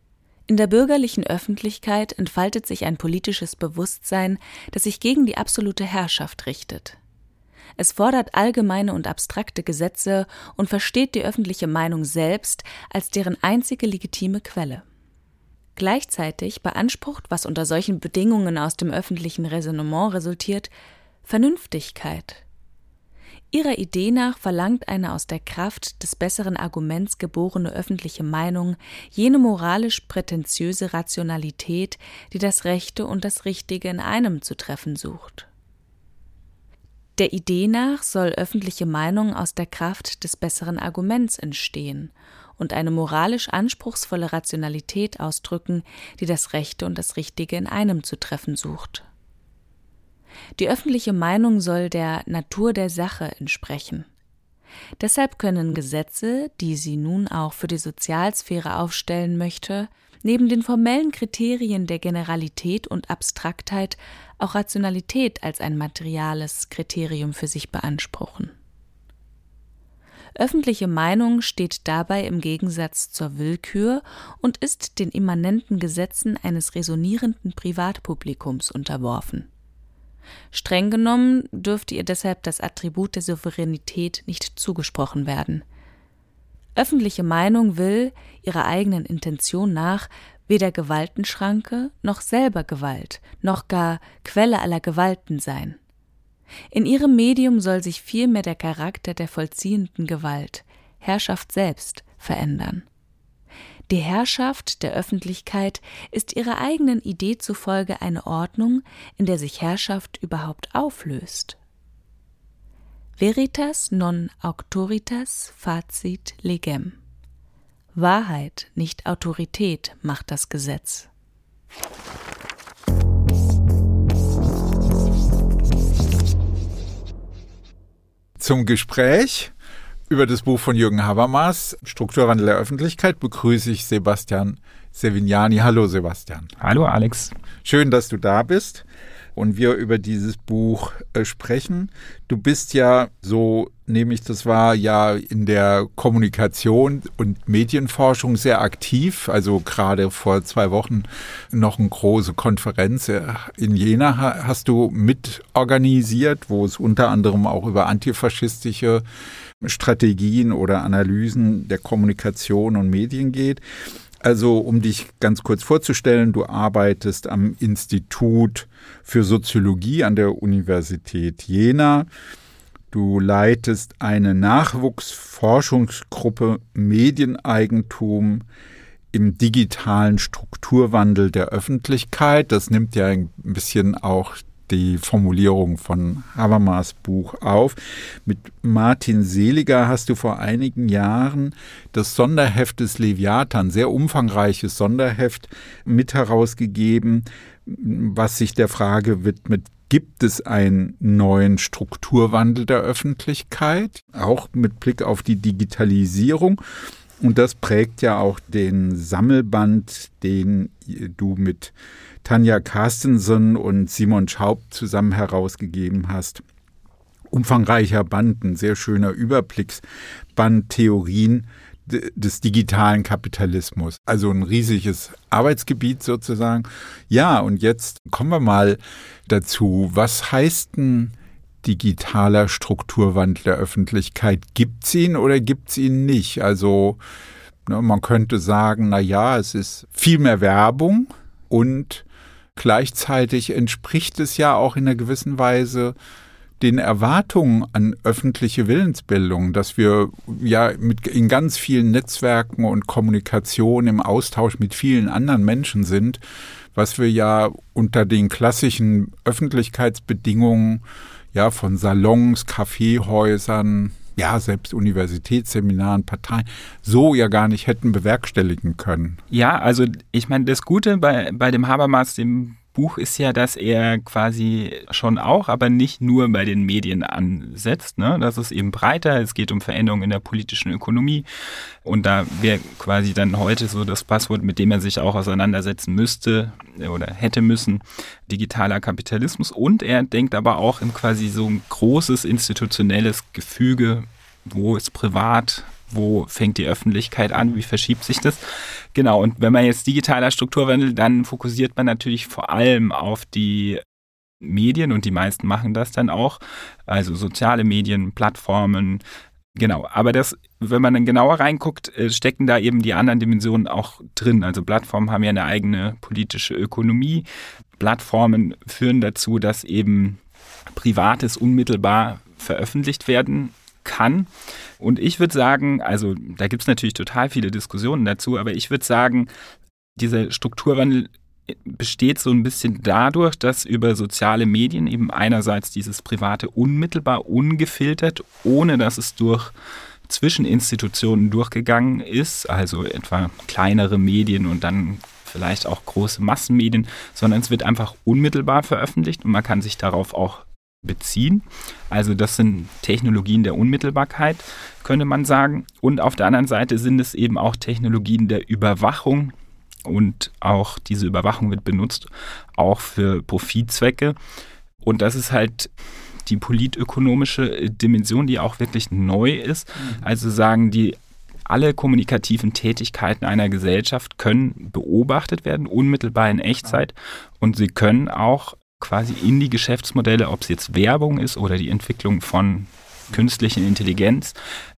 In der bürgerlichen Öffentlichkeit entfaltet sich ein politisches Bewusstsein, das sich gegen die absolute Herrschaft richtet. Es fordert allgemeine und abstrakte Gesetze und versteht die öffentliche Meinung selbst als deren einzige legitime Quelle. Gleichzeitig beansprucht, was unter solchen Bedingungen aus dem öffentlichen Raisonnement resultiert, Vernünftigkeit. Ihrer Idee nach verlangt eine aus der Kraft des besseren Arguments geborene öffentliche Meinung jene moralisch prätentiöse Rationalität, die das Rechte und das Richtige in einem zu treffen sucht. Der Idee nach soll öffentliche Meinung aus der Kraft des besseren Arguments entstehen und eine moralisch anspruchsvolle Rationalität ausdrücken, die das Rechte und das Richtige in einem zu treffen sucht. Die öffentliche Meinung soll der Natur der Sache entsprechen. Deshalb können Gesetze, die sie nun auch für die Sozialsphäre aufstellen möchte, neben den formellen Kriterien der Generalität und Abstraktheit auch Rationalität als ein materiales Kriterium für sich beanspruchen. Öffentliche Meinung steht dabei im Gegensatz zur Willkür und ist den immanenten Gesetzen eines resonierenden Privatpublikums unterworfen. Streng genommen dürfte ihr deshalb das Attribut der Souveränität nicht zugesprochen werden. Öffentliche Meinung will, ihrer eigenen Intention nach, weder Gewaltenschranke noch selber Gewalt, noch gar Quelle aller Gewalten sein. In ihrem Medium soll sich vielmehr der Charakter der vollziehenden Gewalt, Herrschaft selbst, verändern. Die Herrschaft der Öffentlichkeit ist ihrer eigenen Idee zufolge eine Ordnung, in der sich Herrschaft überhaupt auflöst. Veritas non auctoritas facit legem. Wahrheit, nicht Autorität, macht das Gesetz. Zum Gespräch über das Buch von Jürgen Habermas, Strukturwandel der Öffentlichkeit, begrüße ich Sebastian Sevignani. Hallo Sebastian. Hallo Alex. Schön, dass du da bist und wir über dieses Buch äh, sprechen. Du bist ja, so nehme ich das wahr, ja in der Kommunikation und Medienforschung sehr aktiv. Also gerade vor zwei Wochen noch eine große Konferenz in Jena hast du mitorganisiert, wo es unter anderem auch über antifaschistische Strategien oder Analysen der Kommunikation und Medien geht. Also um dich ganz kurz vorzustellen, du arbeitest am Institut für Soziologie an der Universität Jena. Du leitest eine Nachwuchsforschungsgruppe Medieneigentum im digitalen Strukturwandel der Öffentlichkeit. Das nimmt ja ein bisschen auch die Formulierung von Habermas Buch auf. Mit Martin Seliger hast du vor einigen Jahren das Sonderheft des Leviathan, sehr umfangreiches Sonderheft, mit herausgegeben, was sich der Frage widmet, gibt es einen neuen Strukturwandel der Öffentlichkeit, auch mit Blick auf die Digitalisierung. Und das prägt ja auch den Sammelband, den du mit Tanja Carstensen und Simon Schaub zusammen herausgegeben hast. Umfangreicher Band, ein sehr schöner Überblicksband, Theorien des digitalen Kapitalismus. Also ein riesiges Arbeitsgebiet sozusagen. Ja, und jetzt kommen wir mal dazu. Was heißt denn digitaler Strukturwandel der Öffentlichkeit? Gibt es ihn oder gibt es ihn nicht? Also ne, man könnte sagen, na ja, es ist viel mehr Werbung und gleichzeitig entspricht es ja auch in einer gewissen Weise den Erwartungen an öffentliche Willensbildung, dass wir ja mit in ganz vielen Netzwerken und Kommunikation im Austausch mit vielen anderen Menschen sind, was wir ja unter den klassischen Öffentlichkeitsbedingungen ja von Salons, Kaffeehäusern, ja selbst Universitätsseminaren, Parteien so ja gar nicht hätten bewerkstelligen können. Ja, also ich meine, das Gute bei, bei dem Habermas, dem Buch, ist ja, dass er quasi schon auch, aber nicht nur bei den Medien ansetzt. Ne? Das ist eben breiter, es geht um Veränderungen in der politischen Ökonomie und da wäre quasi dann heute so das Passwort, mit dem er sich auch auseinandersetzen müsste oder hätte müssen, digitaler Kapitalismus, und er denkt aber auch in quasi so ein großes institutionelles Gefüge, wo es privat wo fängt die Öffentlichkeit an, wie verschiebt sich das? Genau, und wenn man jetzt digitaler Strukturwandel, dann fokussiert man natürlich vor allem auf die Medien und die meisten machen das dann auch, also soziale Medien, Plattformen, genau. Aber das, wenn man dann genauer reinguckt, stecken da eben die anderen Dimensionen auch drin. Also Plattformen haben ja eine eigene politische Ökonomie. Plattformen führen dazu, dass eben Privates unmittelbar veröffentlicht werden kann. Und ich würde sagen, also da gibt es natürlich total viele Diskussionen dazu, aber ich würde sagen, dieser Strukturwandel besteht so ein bisschen dadurch, dass über soziale Medien eben einerseits dieses Private unmittelbar, ungefiltert, ohne dass es durch Zwischeninstitutionen durchgegangen ist, also etwa kleinere Medien und dann vielleicht auch große Massenmedien, sondern es wird einfach unmittelbar veröffentlicht und man kann sich darauf auch beziehen. Also das sind Technologien der Unmittelbarkeit, könnte man sagen. Und auf der anderen Seite sind es eben auch Technologien der Überwachung. Und auch diese Überwachung wird benutzt, auch für Profitzwecke. Und das ist halt die politökonomische Dimension, die auch wirklich neu ist. Also sagen die, alle kommunikativen Tätigkeiten einer Gesellschaft können beobachtet werden, unmittelbar in Echtzeit. Und sie können auch quasi in die Geschäftsmodelle, ob es jetzt Werbung ist oder die Entwicklung von künstlicher Intelligenz,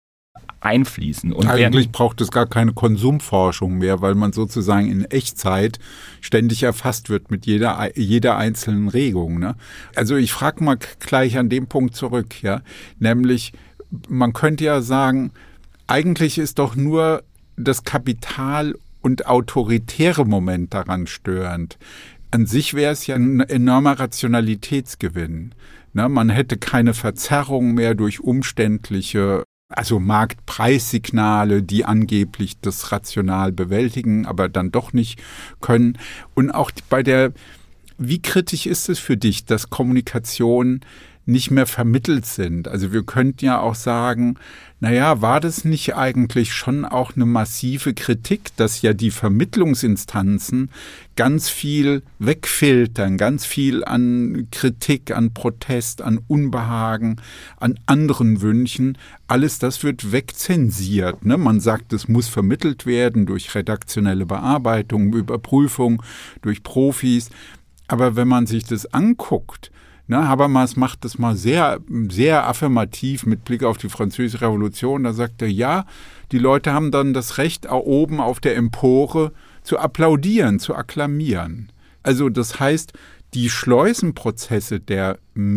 einfließen. Und eigentlich braucht es gar keine Konsumforschung mehr, weil man sozusagen in Echtzeit ständig erfasst wird mit jeder, jeder einzelnen Regung. Ne? Also ich frage mal gleich an dem Punkt zurück, ja, nämlich man könnte ja sagen, eigentlich ist doch nur das Kapital und autoritäre Moment daran störend. An sich wäre es ja ein enormer Rationalitätsgewinn. Ne? Man hätte keine Verzerrung mehr durch umständliche, also Marktpreissignale, die angeblich das rational bewältigen, aber dann doch nicht können. Und auch bei der, wie kritisch ist es für dich, dass Kommunikation nicht mehr vermittelt sind? Also wir könnten ja auch sagen, naja, war das nicht eigentlich schon auch eine massive Kritik, dass ja die Vermittlungsinstanzen ganz viel wegfiltern, ganz viel an Kritik, an Protest, an Unbehagen, an anderen Wünschen, alles das wird wegzensiert. Ne? Man sagt, es muss vermittelt werden durch redaktionelle Bearbeitung, Überprüfung, durch Profis. Aber wenn man sich das anguckt, ne, Habermas macht das mal sehr, sehr affirmativ mit Blick auf die Französische Revolution. Da sagt er, ja, die Leute haben dann das Recht, oben auf der Empore zu applaudieren, zu akklamieren. Also das heißt, die Schleusenprozesse der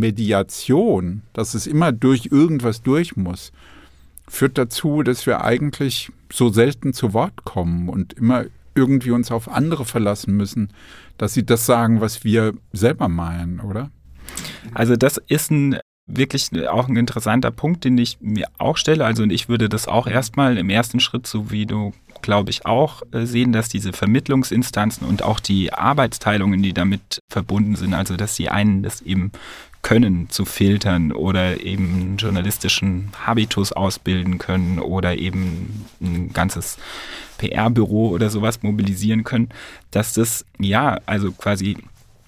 Mediation, dass es immer durch irgendwas durch muss, führt dazu, dass wir eigentlich so selten zu Wort kommen und immer irgendwie uns auf andere verlassen müssen, dass sie das sagen, was wir selber meinen, oder? Also das ist ein wirklich auch ein interessanter Punkt, den ich mir auch stelle. Also und ich würde das auch erstmal im ersten Schritt, so wie du, glaube ich, auch sehen, dass diese Vermittlungsinstanzen und auch die Arbeitsteilungen, die damit verbunden sind, also dass die einen das eben können, zu filtern oder eben einen journalistischen Habitus ausbilden können oder eben ein ganzes P R-Büro oder sowas mobilisieren können, dass das, ja, also quasi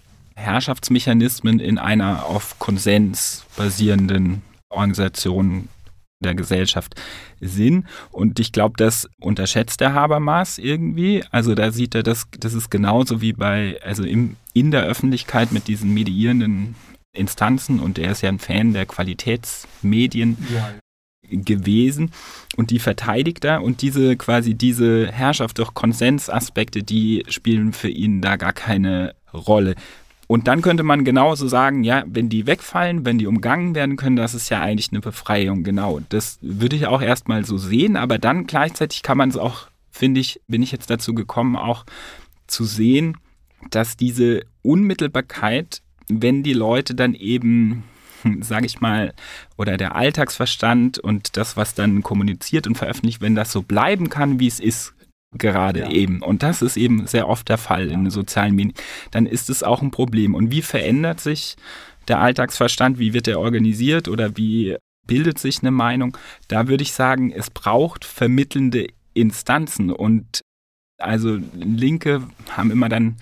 Herrschaftsmechanismen in einer auf Konsens basierenden Organisation der Gesellschaft sind. Und ich glaube, das unterschätzt der Habermas irgendwie. Also da sieht er das, das ist genauso wie bei, also im, in der Öffentlichkeit mit diesen mediierenden Instanzen, und er ist ja ein Fan der Qualitätsmedien ja. gewesen, und die verteidigt er, und diese quasi diese Herrschaft durch Konsensaspekte, die spielen für ihn da gar keine Rolle. Und dann könnte man genauso sagen, ja, wenn die wegfallen, wenn die umgangen werden können, das ist ja eigentlich eine Befreiung, genau. Das würde ich auch erstmal so sehen, aber dann gleichzeitig kann man es auch, finde ich, bin ich jetzt dazu gekommen, auch zu sehen, dass diese Unmittelbarkeit, wenn die Leute dann eben, sage ich mal, oder der Alltagsverstand und das, was dann kommuniziert und veröffentlicht, wenn das so bleiben kann, wie es ist, gerade ja. eben. Und das ist eben sehr oft der Fall in den sozialen Medien. Dann ist es auch ein Problem. Und wie verändert sich der Alltagsverstand? Wie wird er organisiert oder wie bildet sich eine Meinung? Da würde ich sagen, es braucht vermittelnde Instanzen. Und also Linke haben immer dann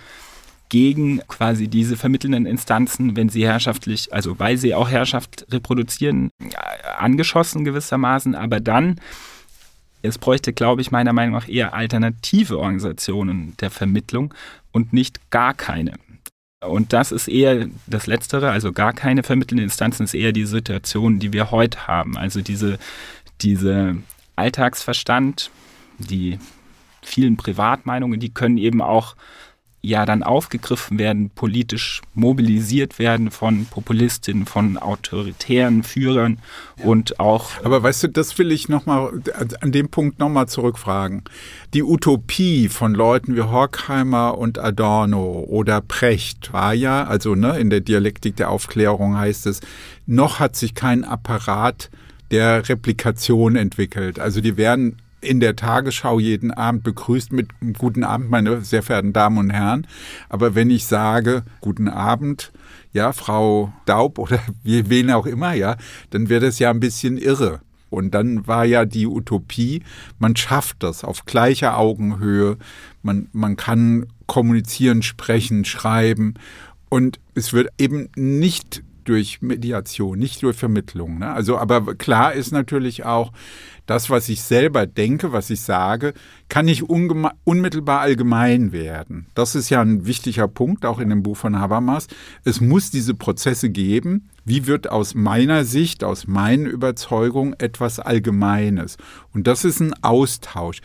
gegen quasi diese vermittelnden Instanzen, wenn sie herrschaftlich, also weil sie auch Herrschaft reproduzieren, angeschossen gewissermaßen. Aber dann Es bräuchte, glaube ich, meiner Meinung nach eher alternative Organisationen der Vermittlung und nicht gar keine. Und das ist eher das Letztere, also gar keine vermittelnde Instanzen, ist eher die Situation, die wir heute haben. Also diese, diese Alltagsverstand, die vielen Privatmeinungen, die können eben auch ja dann aufgegriffen werden, politisch mobilisiert werden von Populistinnen, von autoritären Führern und auch... Aber weißt du, das will ich nochmal, an dem Punkt nochmal zurückfragen. Die Utopie von Leuten wie Horkheimer und Adorno oder Precht war ja, also ne, in der Dialektik der Aufklärung heißt es, noch hat sich kein Apparat der Replikation entwickelt. Also die werden in der Tagesschau jeden Abend begrüßt mit guten Abend, meine sehr verehrten Damen und Herren. Aber wenn ich sage, guten Abend, ja, Frau Daub oder wen auch immer, ja, dann wäre das ja ein bisschen irre. Und dann war ja die Utopie, man schafft das auf gleicher Augenhöhe, man, man kann kommunizieren, sprechen, schreiben und es wird eben nicht durch Mediation, nicht durch Vermittlung. Ne? Also, aber klar ist natürlich auch, das, was ich selber denke, was ich sage, kann nicht ungeme- unmittelbar allgemein werden. Das ist ja ein wichtiger Punkt, auch in dem Buch von Habermas. Es muss diese Prozesse geben. Wie wird aus meiner Sicht, aus meinen Überzeugungen etwas Allgemeines? Und das ist ein Austausch.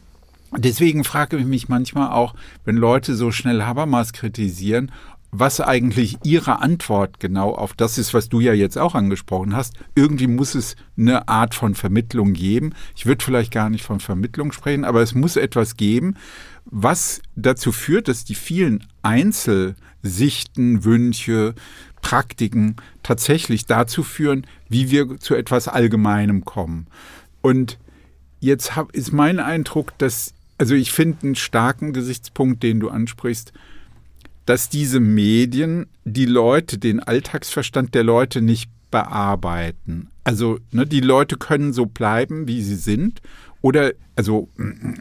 Deswegen frage ich mich manchmal auch, wenn Leute so schnell Habermas kritisieren, was eigentlich ihre Antwort genau auf das ist, was du ja jetzt auch angesprochen hast. Irgendwie muss es eine Art von Vermittlung geben. Ich würde vielleicht gar nicht von Vermittlung sprechen, aber es muss etwas geben, was dazu führt, dass die vielen Einzelsichten, Wünsche, Praktiken tatsächlich dazu führen, wie wir zu etwas Allgemeinem kommen. Und jetzt hab, ist mein Eindruck, dass, also ich finde einen starken Gesichtspunkt, den du ansprichst, dass diese Medien die Leute, den Alltagsverstand der Leute nicht bearbeiten. Also ne, die Leute können so bleiben, wie sie sind. Oder, also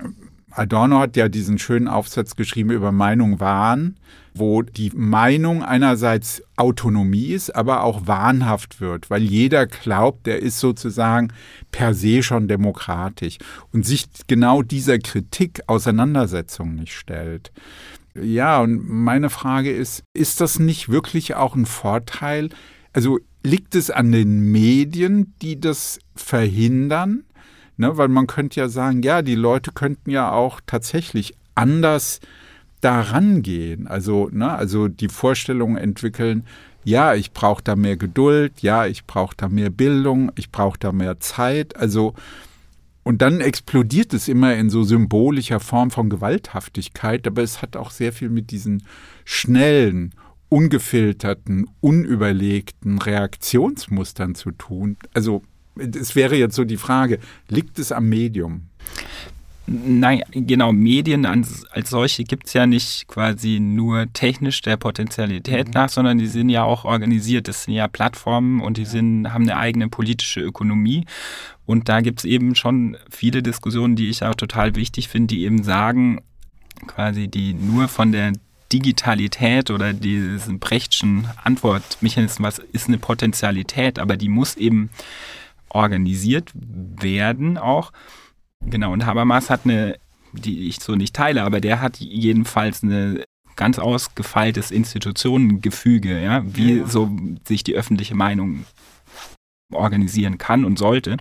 Adorno hat ja diesen schönen Aufsatz geschrieben über Meinung wahren, wo die Meinung einerseits Autonomie ist, aber auch wahnhaft wird, weil jeder glaubt, er ist sozusagen per se schon demokratisch und sich genau dieser Kritik Auseinandersetzung nicht stellt. Ja, und meine Frage ist, ist das nicht wirklich auch ein Vorteil? Also liegt es an den Medien, die das verhindern? Ne, weil man könnte ja sagen, ja, die Leute könnten ja auch tatsächlich anders daran gehen. Also, ne, also die Vorstellung entwickeln, ja, ich brauche da mehr Geduld, ja, ich brauche da mehr Bildung, ich brauche da mehr Zeit. Also und dann explodiert es immer in so symbolischer Form von Gewalthaftigkeit, aber es hat auch sehr viel mit diesen schnellen, ungefilterten, unüberlegten Reaktionsmustern zu tun. Also es wäre jetzt so die Frage, liegt es am Medium? Nein, genau, Medien als, als solche gibt es ja nicht quasi nur technisch der Potentialität mhm. nach, sondern die sind ja auch organisiert. Das sind ja Plattformen und die sind, haben eine eigene politische Ökonomie. Und da gibt es eben schon viele Diskussionen, die ich auch total wichtig finde, die eben sagen, quasi die nur von der Digitalität oder diesen Brechtschen Antwortmechanismus, was ist eine Potentialität, aber die muss eben organisiert werden auch. Genau, und Habermas hat eine, die ich so nicht teile, aber der hat jedenfalls eine ganz ausgefeiltes Institutionengefüge, ja, wie ja. so sich die öffentliche Meinung organisieren kann und sollte.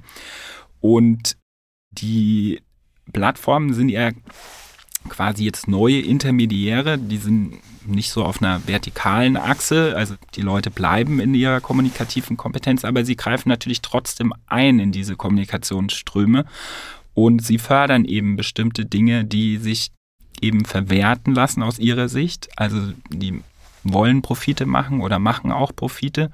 Und die Plattformen sind ja quasi jetzt neue Intermediäre, die sind nicht so auf einer vertikalen Achse, also die Leute bleiben in ihrer kommunikativen Kompetenz, aber sie greifen natürlich trotzdem ein in diese Kommunikationsströme. Und sie fördern eben bestimmte Dinge, die sich eben verwerten lassen aus ihrer Sicht. Also die wollen Profite machen oder machen auch Profite.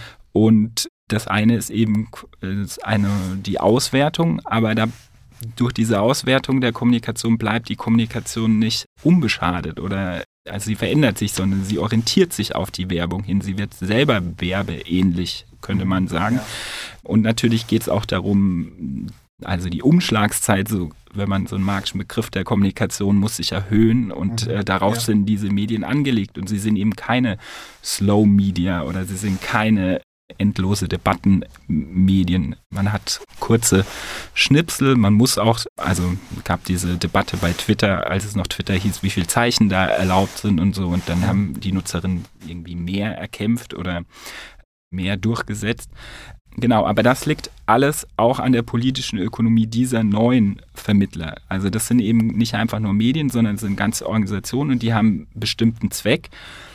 Und das eine ist eben ist eine, die Auswertung, aber da, durch diese Auswertung der Kommunikation bleibt die Kommunikation nicht unbeschadet oder also sie verändert sich, sondern sie orientiert sich auf die Werbung hin. Sie wird selber werbeähnlich, könnte man sagen. Ja. Und natürlich geht es auch darum, also die Umschlagszeit, so wenn man so einen marxischen Begriff der Kommunikation muss sich erhöhen und äh, darauf ja. sind diese Medien angelegt und sie sind eben keine Slow Media oder sie sind keine endlose Debattenmedien. Man hat kurze Schnipsel, man muss auch, also gab diese Debatte bei Twitter, als es noch Twitter hieß, wie viele Zeichen da erlaubt sind und so, und dann haben die Nutzerinnen irgendwie mehr erkämpft oder mehr durchgesetzt. Genau, aber das liegt alles auch an der politischen Ökonomie dieser neuen Vermittler. Also das sind eben nicht einfach nur Medien, sondern es sind ganze Organisationen und die haben einen bestimmten Zweck,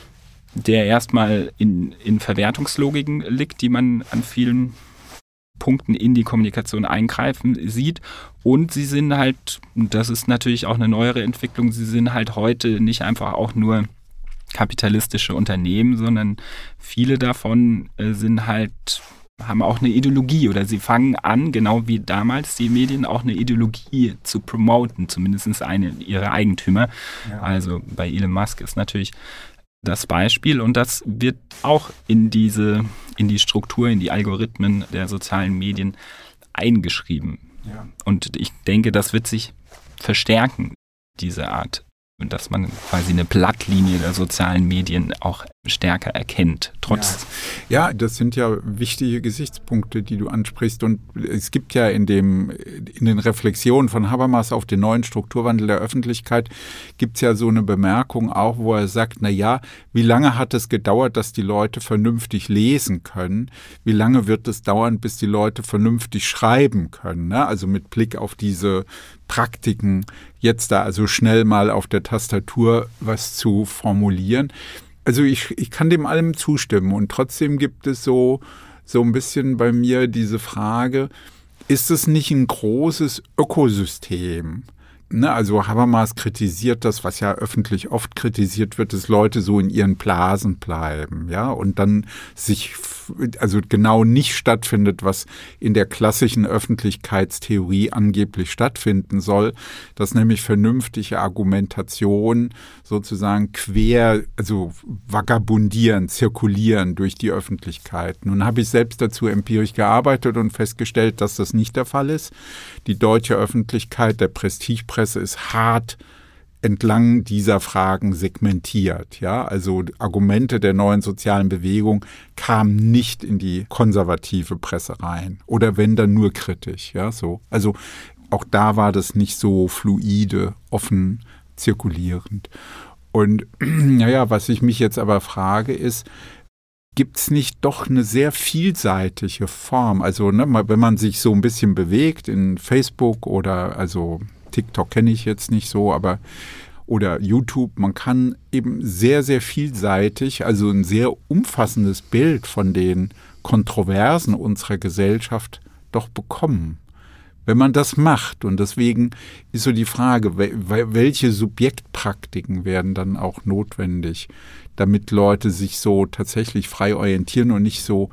der erstmal in, in Verwertungslogiken liegt, die man an vielen Punkten in die Kommunikation eingreifen sieht. Und sie sind halt, das ist natürlich auch eine neuere Entwicklung, sie sind halt heute nicht einfach auch nur kapitalistische Unternehmen, sondern viele davon äh, sind halt haben auch eine Ideologie oder sie fangen an, genau wie damals die Medien, auch eine Ideologie zu promoten, zumindest eine ihrer Eigentümer. Ja. Also bei Elon Musk ist natürlich das Beispiel und das wird auch in diese, in die Struktur, in die Algorithmen der sozialen Medien eingeschrieben. Ja. Und ich denke, das wird sich verstärken, diese Art. Und dass man quasi eine Blattlinie der sozialen Medien auch stärker erkennt, trotz. Ja. ja, das sind ja wichtige Gesichtspunkte, die du ansprichst. Und es gibt ja in dem, in den Reflexionen von Habermas auf den neuen Strukturwandel der Öffentlichkeit, gibt es ja so eine Bemerkung auch, wo er sagt, na ja, wie lange hat es gedauert, dass die Leute vernünftig lesen können? Wie lange wird es dauern, bis die Leute vernünftig schreiben können? Ne? Also mit Blick auf diese Praktiken, jetzt da also schnell mal auf der Tastatur was zu formulieren. Also ich, ich kann dem allem zustimmen und trotzdem gibt es so, so ein bisschen bei mir diese Frage, ist es nicht ein großes Ökosystem? Ne, also Habermas kritisiert das, was ja öffentlich oft kritisiert wird, dass Leute so in ihren Blasen bleiben, ja, und dann sich, also genau nicht stattfindet, was in der klassischen Öffentlichkeitstheorie angeblich stattfinden soll, dass nämlich vernünftige Argumentation sozusagen quer, also vagabundieren, zirkulieren durch die Öffentlichkeit. Nun habe ich selbst dazu empirisch gearbeitet und festgestellt, dass das nicht der Fall ist. Die deutsche Öffentlichkeit, der Prestigepresse ist hart entlang dieser Fragen segmentiert. Ja, also Argumente der neuen sozialen Bewegung kamen nicht in die konservative Presse rein oder wenn dann nur kritisch. Ja, so. Also auch da war das nicht so fluide, offen zirkulierend. Und naja, was ich mich jetzt aber frage ist, gibt es nicht doch eine sehr vielseitige Form? Also ne, wenn man sich so ein bisschen bewegt in Facebook oder also TikTok kenne ich jetzt nicht so, aber oder YouTube, man kann eben sehr, sehr vielseitig, also ein sehr umfassendes Bild von den Kontroversen unserer Gesellschaft doch bekommen. Wenn man das macht, und deswegen ist so die Frage, welche Subjektpraktiken werden dann auch notwendig, damit Leute sich so tatsächlich frei orientieren und nicht so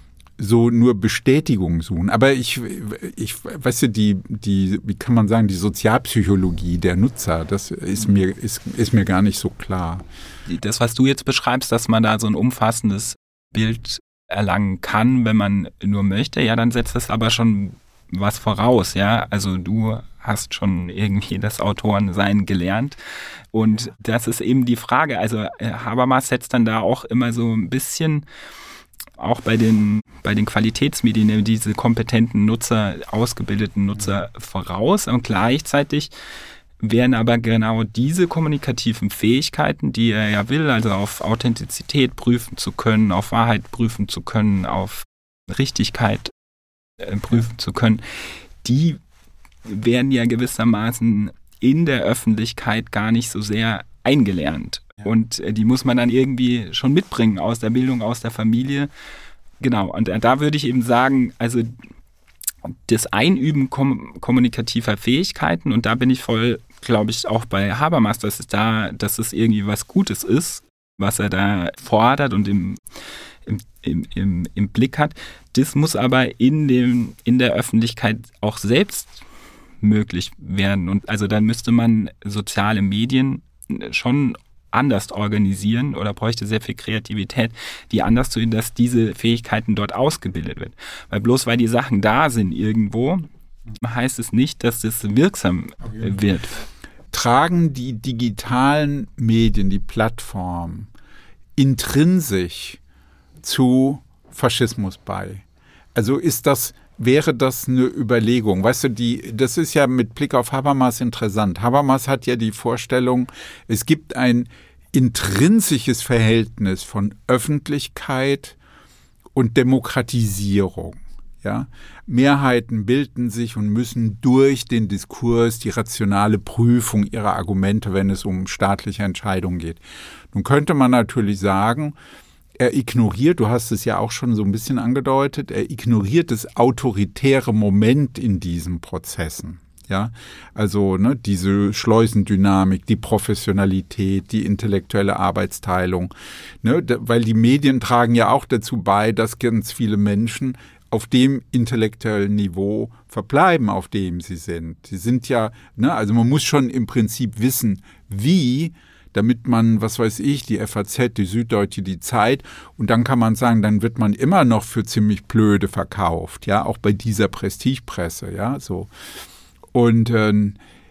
so nur Bestätigung suchen. Aber ich, ich weißt du, die, die, wie kann man sagen, die Sozialpsychologie der Nutzer, das ist mir, ist, ist mir gar nicht so klar. Das, was du jetzt beschreibst, dass man da so ein umfassendes Bild erlangen kann, wenn man nur möchte, ja, dann setzt das aber schon was voraus, ja. Also du hast schon irgendwie das Autorensein gelernt und das ist eben die Frage. Also Habermas setzt dann da auch immer so ein bisschen auch bei den, bei den Qualitätsmedien diese kompetenten Nutzer, ausgebildeten Nutzer voraus und gleichzeitig werden aber genau diese kommunikativen Fähigkeiten, die er ja will, also auf Authentizität prüfen zu können, auf Wahrheit prüfen zu können, auf Richtigkeit äh, prüfen ja. zu können, die werden ja gewissermaßen in der Öffentlichkeit gar nicht so sehr eingelernt. Ja. Und die muss man dann irgendwie schon mitbringen aus der Bildung, aus der Familie. Genau, und da würde ich eben sagen, also das Einüben kom- kommunikativer Fähigkeiten, und da bin ich voll, glaube ich, auch bei Habermas, dass es da, dass es irgendwie was Gutes ist, was er da fordert und im, im, im, im, im Blick hat. Das muss aber in dem, in der Öffentlichkeit auch selbst möglich werden. Und also dann müsste man soziale Medien schon anders organisieren oder bräuchte sehr viel Kreativität, die anders zu, dass diese Fähigkeiten dort ausgebildet wird. Weil bloß weil die Sachen da sind irgendwo, heißt es nicht, dass das wirksam okay. wird. Tragen die digitalen Medien, die Plattformen, intrinsisch zu Faschismus bei? Also ist das, wäre das eine Überlegung? Weißt du, die, das ist ja mit Blick auf Habermas interessant. Habermas hat ja die Vorstellung, es gibt ein intrinsisches Verhältnis von Öffentlichkeit und Demokratisierung. Ja? Mehrheiten bilden sich und müssen durch den Diskurs die rationale Prüfung ihrer Argumente, wenn es um staatliche Entscheidungen geht. Nun könnte man natürlich sagen, er ignoriert, du hast es ja auch schon so ein bisschen angedeutet, er ignoriert das autoritäre Moment in diesen Prozessen. Ja, also ne, diese Schleusendynamik, die Professionalität, die intellektuelle Arbeitsteilung, ne, da, weil die Medien tragen ja auch dazu bei, dass ganz viele Menschen auf dem intellektuellen Niveau verbleiben, auf dem sie sind. Sie sind ja, ne, also man muss schon im Prinzip wissen, wie, damit man, was weiß ich, die F A Z, die Süddeutsche, die Zeit, und dann kann man sagen, dann wird man immer noch für ziemlich blöde verkauft, ja, auch bei dieser Prestigepresse, ja, so. Und äh,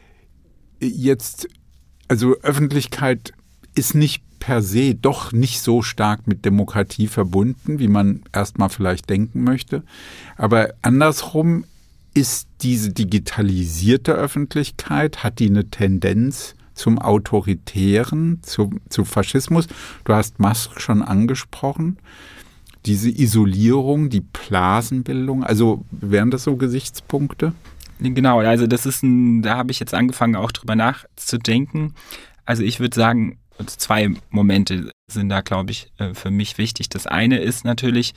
jetzt, also Öffentlichkeit ist nicht per se doch nicht so stark mit Demokratie verbunden, wie man erstmal vielleicht denken möchte. Aber andersrum ist diese digitalisierte Öffentlichkeit, hat die eine Tendenz zum Autoritären, zu, zu Faschismus. Du hast Musk schon angesprochen. Diese Isolierung, die Blasenbildung, also wären das so Gesichtspunkte? Genau, also das ist ein, da habe ich jetzt angefangen auch drüber nachzudenken. Also ich würde sagen, zwei Momente sind da, glaube ich, für mich wichtig. Das eine ist natürlich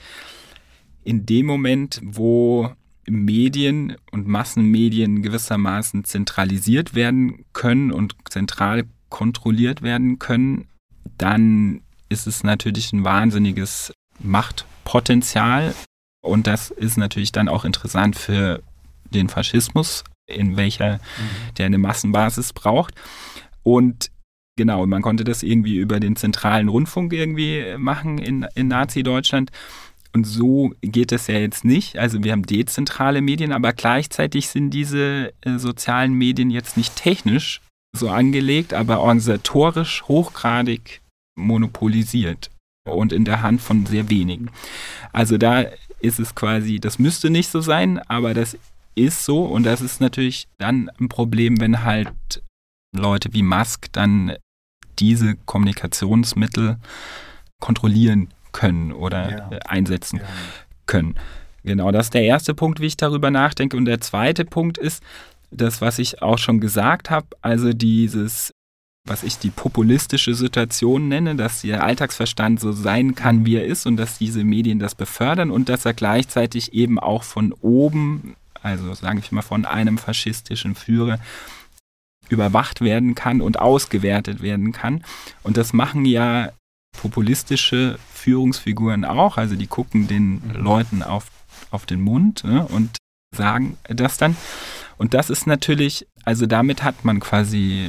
in dem Moment, wo Medien und Massenmedien gewissermaßen zentralisiert werden können und zentral kontrolliert werden können, dann ist es natürlich ein wahnsinniges Machtpotenzial und das ist natürlich dann auch interessant für den Faschismus, in welcher mhm. der eine Massenbasis braucht. Und genau, man konnte das irgendwie über den zentralen Rundfunk irgendwie machen in, in Nazi-Deutschland. Und so geht es ja jetzt nicht. Also wir haben dezentrale Medien, aber gleichzeitig sind diese äh, sozialen Medien jetzt nicht technisch so angelegt, aber organisatorisch hochgradig monopolisiert und in der Hand von sehr wenigen. Also da ist es quasi, das müsste nicht so sein, aber das ist so und das ist natürlich dann ein Problem, wenn halt Leute wie Musk dann diese Kommunikationsmittel kontrollieren können oder ja. einsetzen ja. können. Genau, das ist der erste Punkt, wie ich darüber nachdenke. Und der zweite Punkt ist das, was ich auch schon gesagt habe, also dieses, was ich die populistische Situation nenne, dass der Alltagsverstand so sein kann, wie er ist und dass diese Medien das befördern und dass er gleichzeitig eben auch von oben, also sage ich mal von einem faschistischen Führer, überwacht werden kann und ausgewertet werden kann. Und das machen ja populistische Führungsfiguren auch. Also die gucken den mhm. Leuten auf, auf den Mund, ne, und sagen das dann. Und das ist natürlich, also damit hat man quasi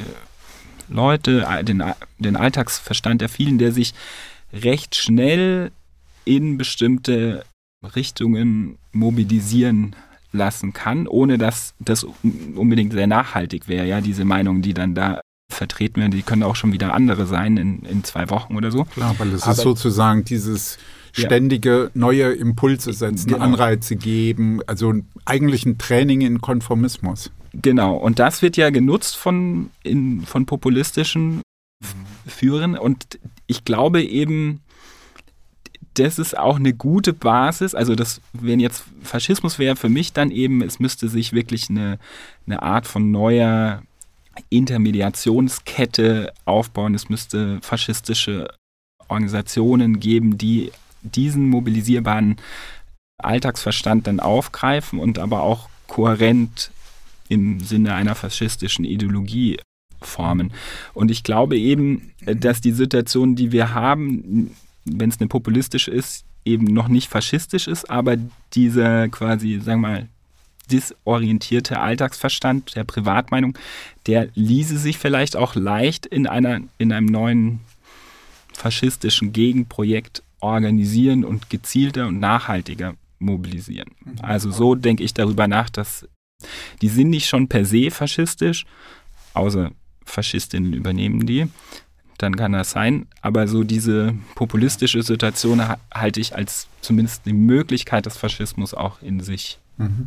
Leute, den, den Alltagsverstand der vielen, der sich recht schnell in bestimmte Richtungen mobilisieren lassen kann, ohne dass das unbedingt sehr nachhaltig wäre. Ja, diese Meinungen, die dann da vertreten werden, die können auch schon wieder andere sein in, in zwei Wochen oder so. Klar, weil es Aber, ist sozusagen dieses ständige ja. neue Impulse setzen, genau. Anreize geben, also eigentlich ein Training in Konformismus. Genau, und das wird ja genutzt von, in, von populistischen mhm. Führern und ich glaube eben, das ist auch eine gute Basis, also das, wenn jetzt Faschismus wäre für mich dann eben, es müsste sich wirklich eine, eine Art von neuer Intermediationskette aufbauen, es müsste faschistische Organisationen geben, die diesen mobilisierbaren Alltagsverstand dann aufgreifen und aber auch kohärent im Sinne einer faschistischen Ideologie formen. Und ich glaube eben, dass die Situation, die wir haben, wenn es eine populistische ist, eben noch nicht faschistisch ist, aber dieser quasi, sagen wir mal, disorientierte Alltagsverstand der Privatmeinung, der ließe sich vielleicht auch leicht in einer, in einem neuen faschistischen Gegenprojekt organisieren und gezielter und nachhaltiger mobilisieren. Also so denke ich darüber nach, dass die sind nicht schon per se faschistisch, außer Faschistinnen übernehmen die. dann kann das sein. Aber so diese populistische Situation halte ich als zumindest die Möglichkeit des Faschismus auch in sich. Mhm.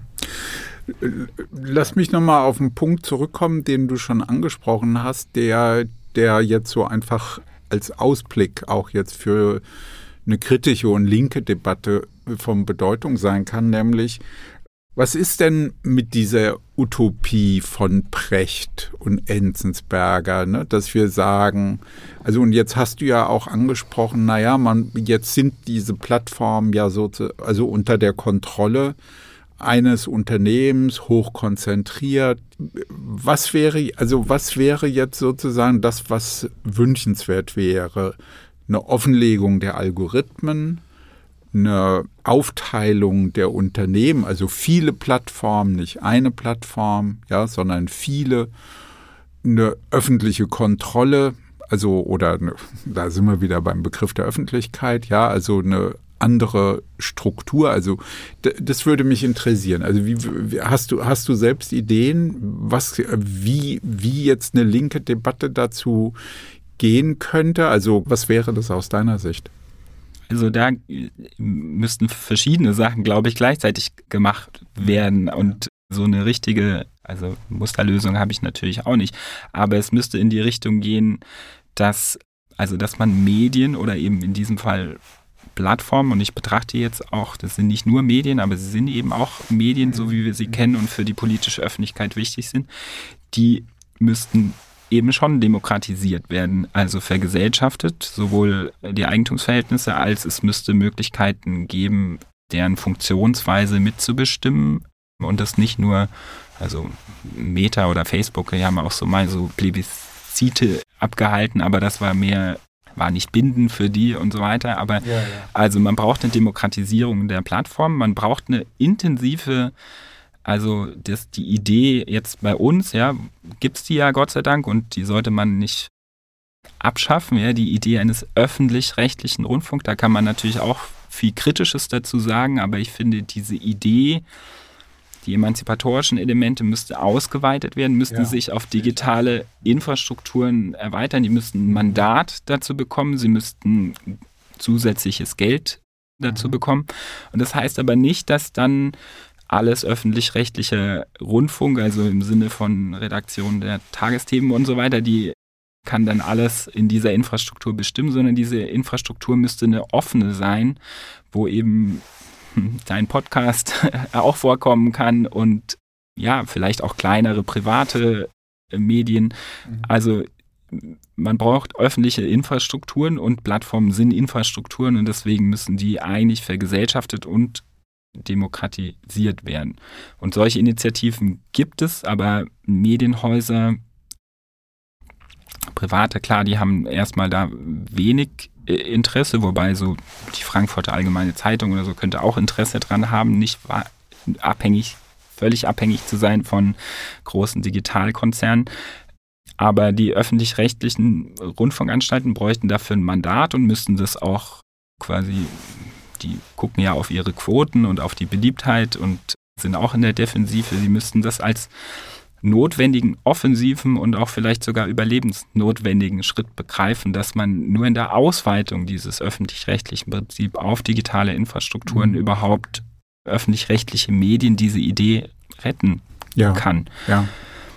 Lass mich nochmal auf einen Punkt zurückkommen, den du schon angesprochen hast, der, der jetzt so einfach als Ausblick auch jetzt für eine kritische und linke Debatte von Bedeutung sein kann, nämlich was ist denn mit dieser Utopie von Precht und Enzensberger, ne, dass wir sagen, also und jetzt hast du ja auch angesprochen, naja, man, jetzt sind diese Plattformen ja so, also unter der Kontrolle eines Unternehmens hochkonzentriert. Was wäre, also was wäre jetzt sozusagen das, was wünschenswert wäre? Eine Offenlegung der Algorithmen, eine Aufteilung der Unternehmen, also viele Plattformen, nicht eine Plattform, ja, sondern viele, eine öffentliche Kontrolle, also oder eine, da sind wir wieder beim Begriff der Öffentlichkeit, ja, also eine andere Struktur, also d- das würde mich interessieren. Also wie, wie hast du hast du selbst Ideen, was wie wie jetzt eine linke Debatte dazu gehen könnte? Also was wäre das aus deiner Sicht? Also da müssten verschiedene Sachen, glaube ich, gleichzeitig gemacht werden und so eine richtige, also Musterlösung habe ich natürlich auch nicht, aber es müsste in die Richtung gehen, dass, also dass man Medien oder eben in diesem Fall Plattformen, und ich betrachte jetzt auch, das sind nicht nur Medien, aber sie sind eben auch Medien, so wie wir sie kennen und für die politische Öffentlichkeit wichtig sind, die müssten eben schon demokratisiert werden, also vergesellschaftet, sowohl die Eigentumsverhältnisse, als es müsste Möglichkeiten geben, deren Funktionsweise mitzubestimmen und das nicht nur, also Meta oder Facebook, die haben auch so mal so Plebiszite abgehalten, aber das war mehr, war nicht bindend für die und so weiter, aber ja, ja. Also man braucht eine Demokratisierung der Plattform, man braucht eine intensive, also das, die Idee jetzt bei uns, ja, gibt es die ja Gott sei Dank und die sollte man nicht abschaffen, ja, die Idee eines öffentlich-rechtlichen Rundfunks, da kann man natürlich auch viel Kritisches dazu sagen, aber ich finde diese Idee, die emanzipatorischen Elemente müssten ausgeweitet werden, müssten ja. sich auf digitale Infrastrukturen erweitern, die müssten ein Mandat dazu bekommen, sie müssten zusätzliches Geld dazu mhm. bekommen und das heißt aber nicht, dass dann alles öffentlich-rechtliche Rundfunk, also im Sinne von Redaktion der Tagesthemen und so weiter, die kann dann alles in dieser Infrastruktur bestimmen, sondern diese Infrastruktur müsste eine offene sein, wo eben dein Podcast auch vorkommen kann und ja, vielleicht auch kleinere private Medien. Mhm. Also man braucht öffentliche Infrastrukturen und Plattformen sind Infrastrukturen und deswegen müssen die eigentlich vergesellschaftet und demokratisiert werden. Und solche Initiativen gibt es, aber Medienhäuser, private, klar, die haben erstmal da wenig Interesse, wobei so die Frankfurter Allgemeine Zeitung oder so könnte auch Interesse dran haben, nicht abhängig, völlig abhängig zu sein von großen Digitalkonzernen. Aber die öffentlich-rechtlichen Rundfunkanstalten bräuchten dafür ein Mandat und müssten das auch quasi, die gucken ja auf ihre Quoten und auf die Beliebtheit und sind auch in der Defensive. Sie müssten das als notwendigen, offensiven und auch vielleicht sogar überlebensnotwendigen Schritt begreifen, dass man nur in der Ausweitung dieses öffentlich-rechtlichen Prinzips auf digitale Infrastrukturen mhm. überhaupt öffentlich-rechtliche Medien diese Idee retten ja. kann. Ja.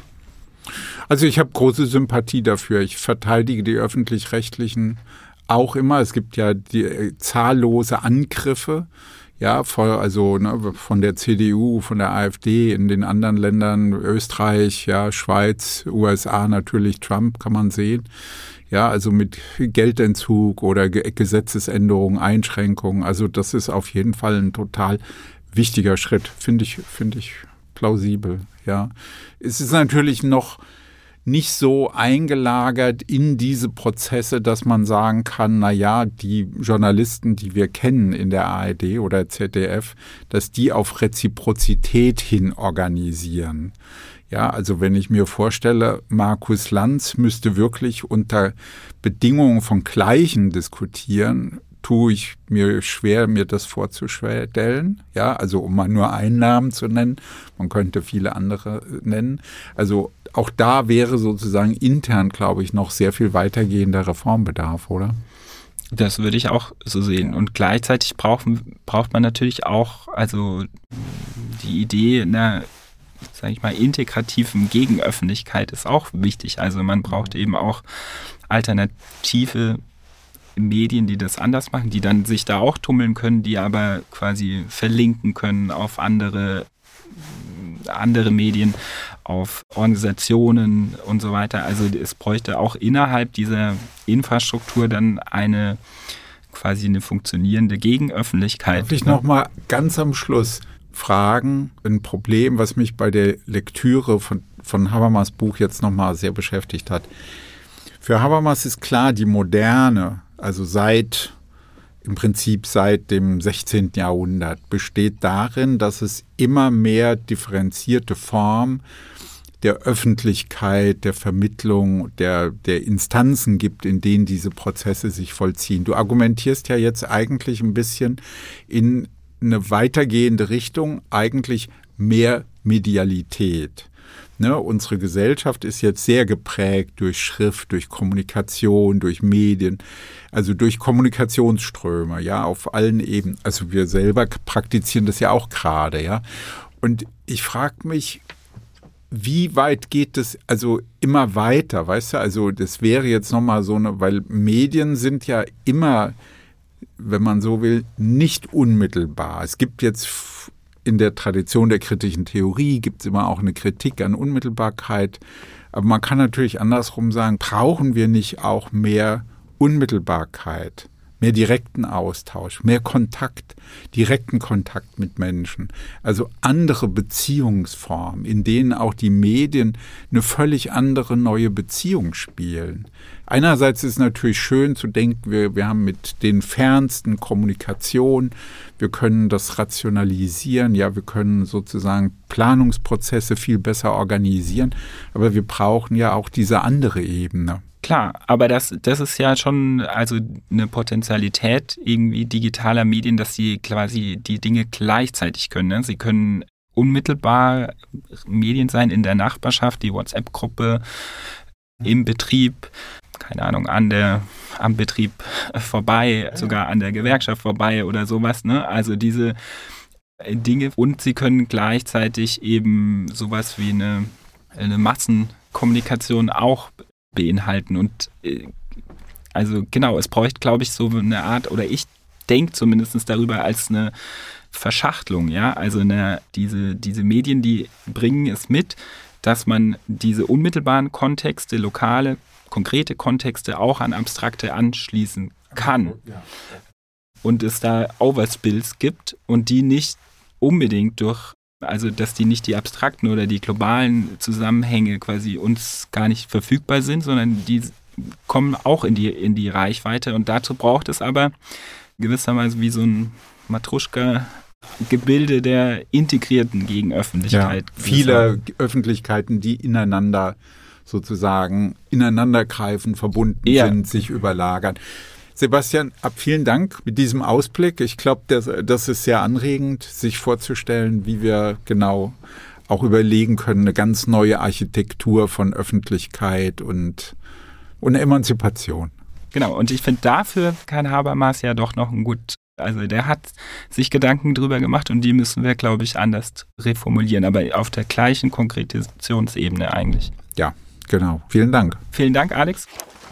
Also ich habe große Sympathie dafür. Ich verteidige die öffentlich-rechtlichen auch immer. Es gibt ja die äh, zahllose Angriffe, ja, voll, also ne, von der C D U, von der AfD in den anderen Ländern, Österreich, ja, Schweiz, U S A natürlich, Trump kann man sehen. Ja, also mit Geldentzug oder Ge- Gesetzesänderungen, Einschränkungen. Also das ist auf jeden Fall ein total wichtiger Schritt, finde ich, finde ich plausibel. Ja, es ist natürlich noch nicht so eingelagert in diese Prozesse, dass man sagen kann, na ja, die Journalisten, die wir kennen in der A R D oder Z D F, dass die auf Reziprozität hin organisieren. Ja, also wenn ich mir vorstelle, Markus Lanz müsste wirklich unter Bedingungen von Gleichen diskutieren, tue ich mir schwer, mir das vorzustellen. Ja, also um mal nur einen Namen zu nennen, man könnte viele andere nennen. Also auch da wäre sozusagen intern, glaube ich, noch sehr viel weitergehender Reformbedarf, oder? Das würde ich auch so sehen. Und gleichzeitig braucht, braucht man natürlich auch, also die Idee einer, sage ich mal, integrativen Gegenöffentlichkeit ist auch wichtig. Also man braucht eben auch alternative Medien, die das anders machen, die dann sich da auch tummeln können, die aber quasi verlinken können auf andere, andere Medien, auf Organisationen und so weiter. Also es bräuchte auch innerhalb dieser Infrastruktur dann eine quasi eine funktionierende Gegenöffentlichkeit. Darf ich noch mal ganz am Schluss fragen, ein Problem, was mich bei der Lektüre von, von Habermas Buch jetzt noch mal sehr beschäftigt hat. Für Habermas ist klar, die Moderne, also seit im Prinzip seit dem sechzehnten Jahrhundert, besteht darin, dass es immer mehr differenzierte Formen der Öffentlichkeit, der Vermittlung, der, der Instanzen gibt, in denen diese Prozesse sich vollziehen. Du argumentierst ja jetzt eigentlich ein bisschen in eine weitergehende Richtung, eigentlich mehr Medialität. Ne, unsere Gesellschaft ist jetzt sehr geprägt durch Schrift, durch Kommunikation, durch Medien, also durch Kommunikationsströme, ja, auf allen Ebenen. Also wir selber praktizieren das ja auch gerade, ja. Und ich frage mich, wie weit geht es, also immer weiter, weißt du, also das wäre jetzt nochmal so eine, weil Medien sind ja immer, wenn man so will, nicht unmittelbar. Es gibt jetzt in der Tradition der kritischen Theorie gibt es immer auch eine Kritik an Unmittelbarkeit. Aber man kann natürlich andersrum sagen, brauchen wir nicht auch mehr Unmittelbarkeit, mehr direkten Austausch, mehr Kontakt, direkten Kontakt mit Menschen. Also andere Beziehungsformen, in denen auch die Medien eine völlig andere neue Beziehung spielen. Einerseits ist es natürlich schön zu denken, wir, wir haben mit den fernsten Kommunikation, wir können das rationalisieren, ja, wir können sozusagen Planungsprozesse viel besser organisieren, aber wir brauchen ja auch diese andere Ebene. Klar, aber das, das ist ja schon also eine Potenzialität irgendwie digitaler Medien, dass sie quasi die Dinge gleichzeitig können. Ne? Sie können unmittelbar Medien sein in der Nachbarschaft, die WhatsApp-Gruppe, im Betrieb, keine Ahnung, an der, am Betrieb vorbei, sogar an der Gewerkschaft vorbei oder sowas. Ne? Also diese Dinge. Und sie können gleichzeitig eben sowas wie eine, eine Massenkommunikation auch beinhalten. Und äh, also genau, es bräuchte, glaube ich, so eine Art, oder ich denke zumindest darüber als eine Verschachtelung, ja, also eine, diese, diese Medien, die bringen es mit, dass man diese unmittelbaren Kontexte, lokale, konkrete Kontexte auch an abstrakte anschließen kann. Und es da Overspills gibt und die nicht unbedingt durch, also dass die nicht die abstrakten oder die globalen Zusammenhänge quasi uns gar nicht verfügbar sind, sondern die kommen auch in die, in die Reichweite. Und dazu braucht es aber gewissermaßen wie so ein Matruschka-Gebilde der integrierten Gegenöffentlichkeit. Ja, viele Öffentlichkeiten, die ineinander sozusagen ineinandergreifen, verbunden ja. sind, sich überlagern. Sebastian, vielen Dank mit diesem Ausblick. Ich glaube, das, das ist sehr anregend, sich vorzustellen, wie wir genau auch überlegen können, eine ganz neue Architektur von Öffentlichkeit und, und Emanzipation. Genau, und ich finde, dafür kann Habermas ja doch noch ein gut, also der hat sich Gedanken drüber gemacht und die müssen wir, glaube ich, anders reformulieren, aber auf der gleichen Konkretisationsebene eigentlich. Ja, genau. Vielen Dank. Vielen Dank, Alex.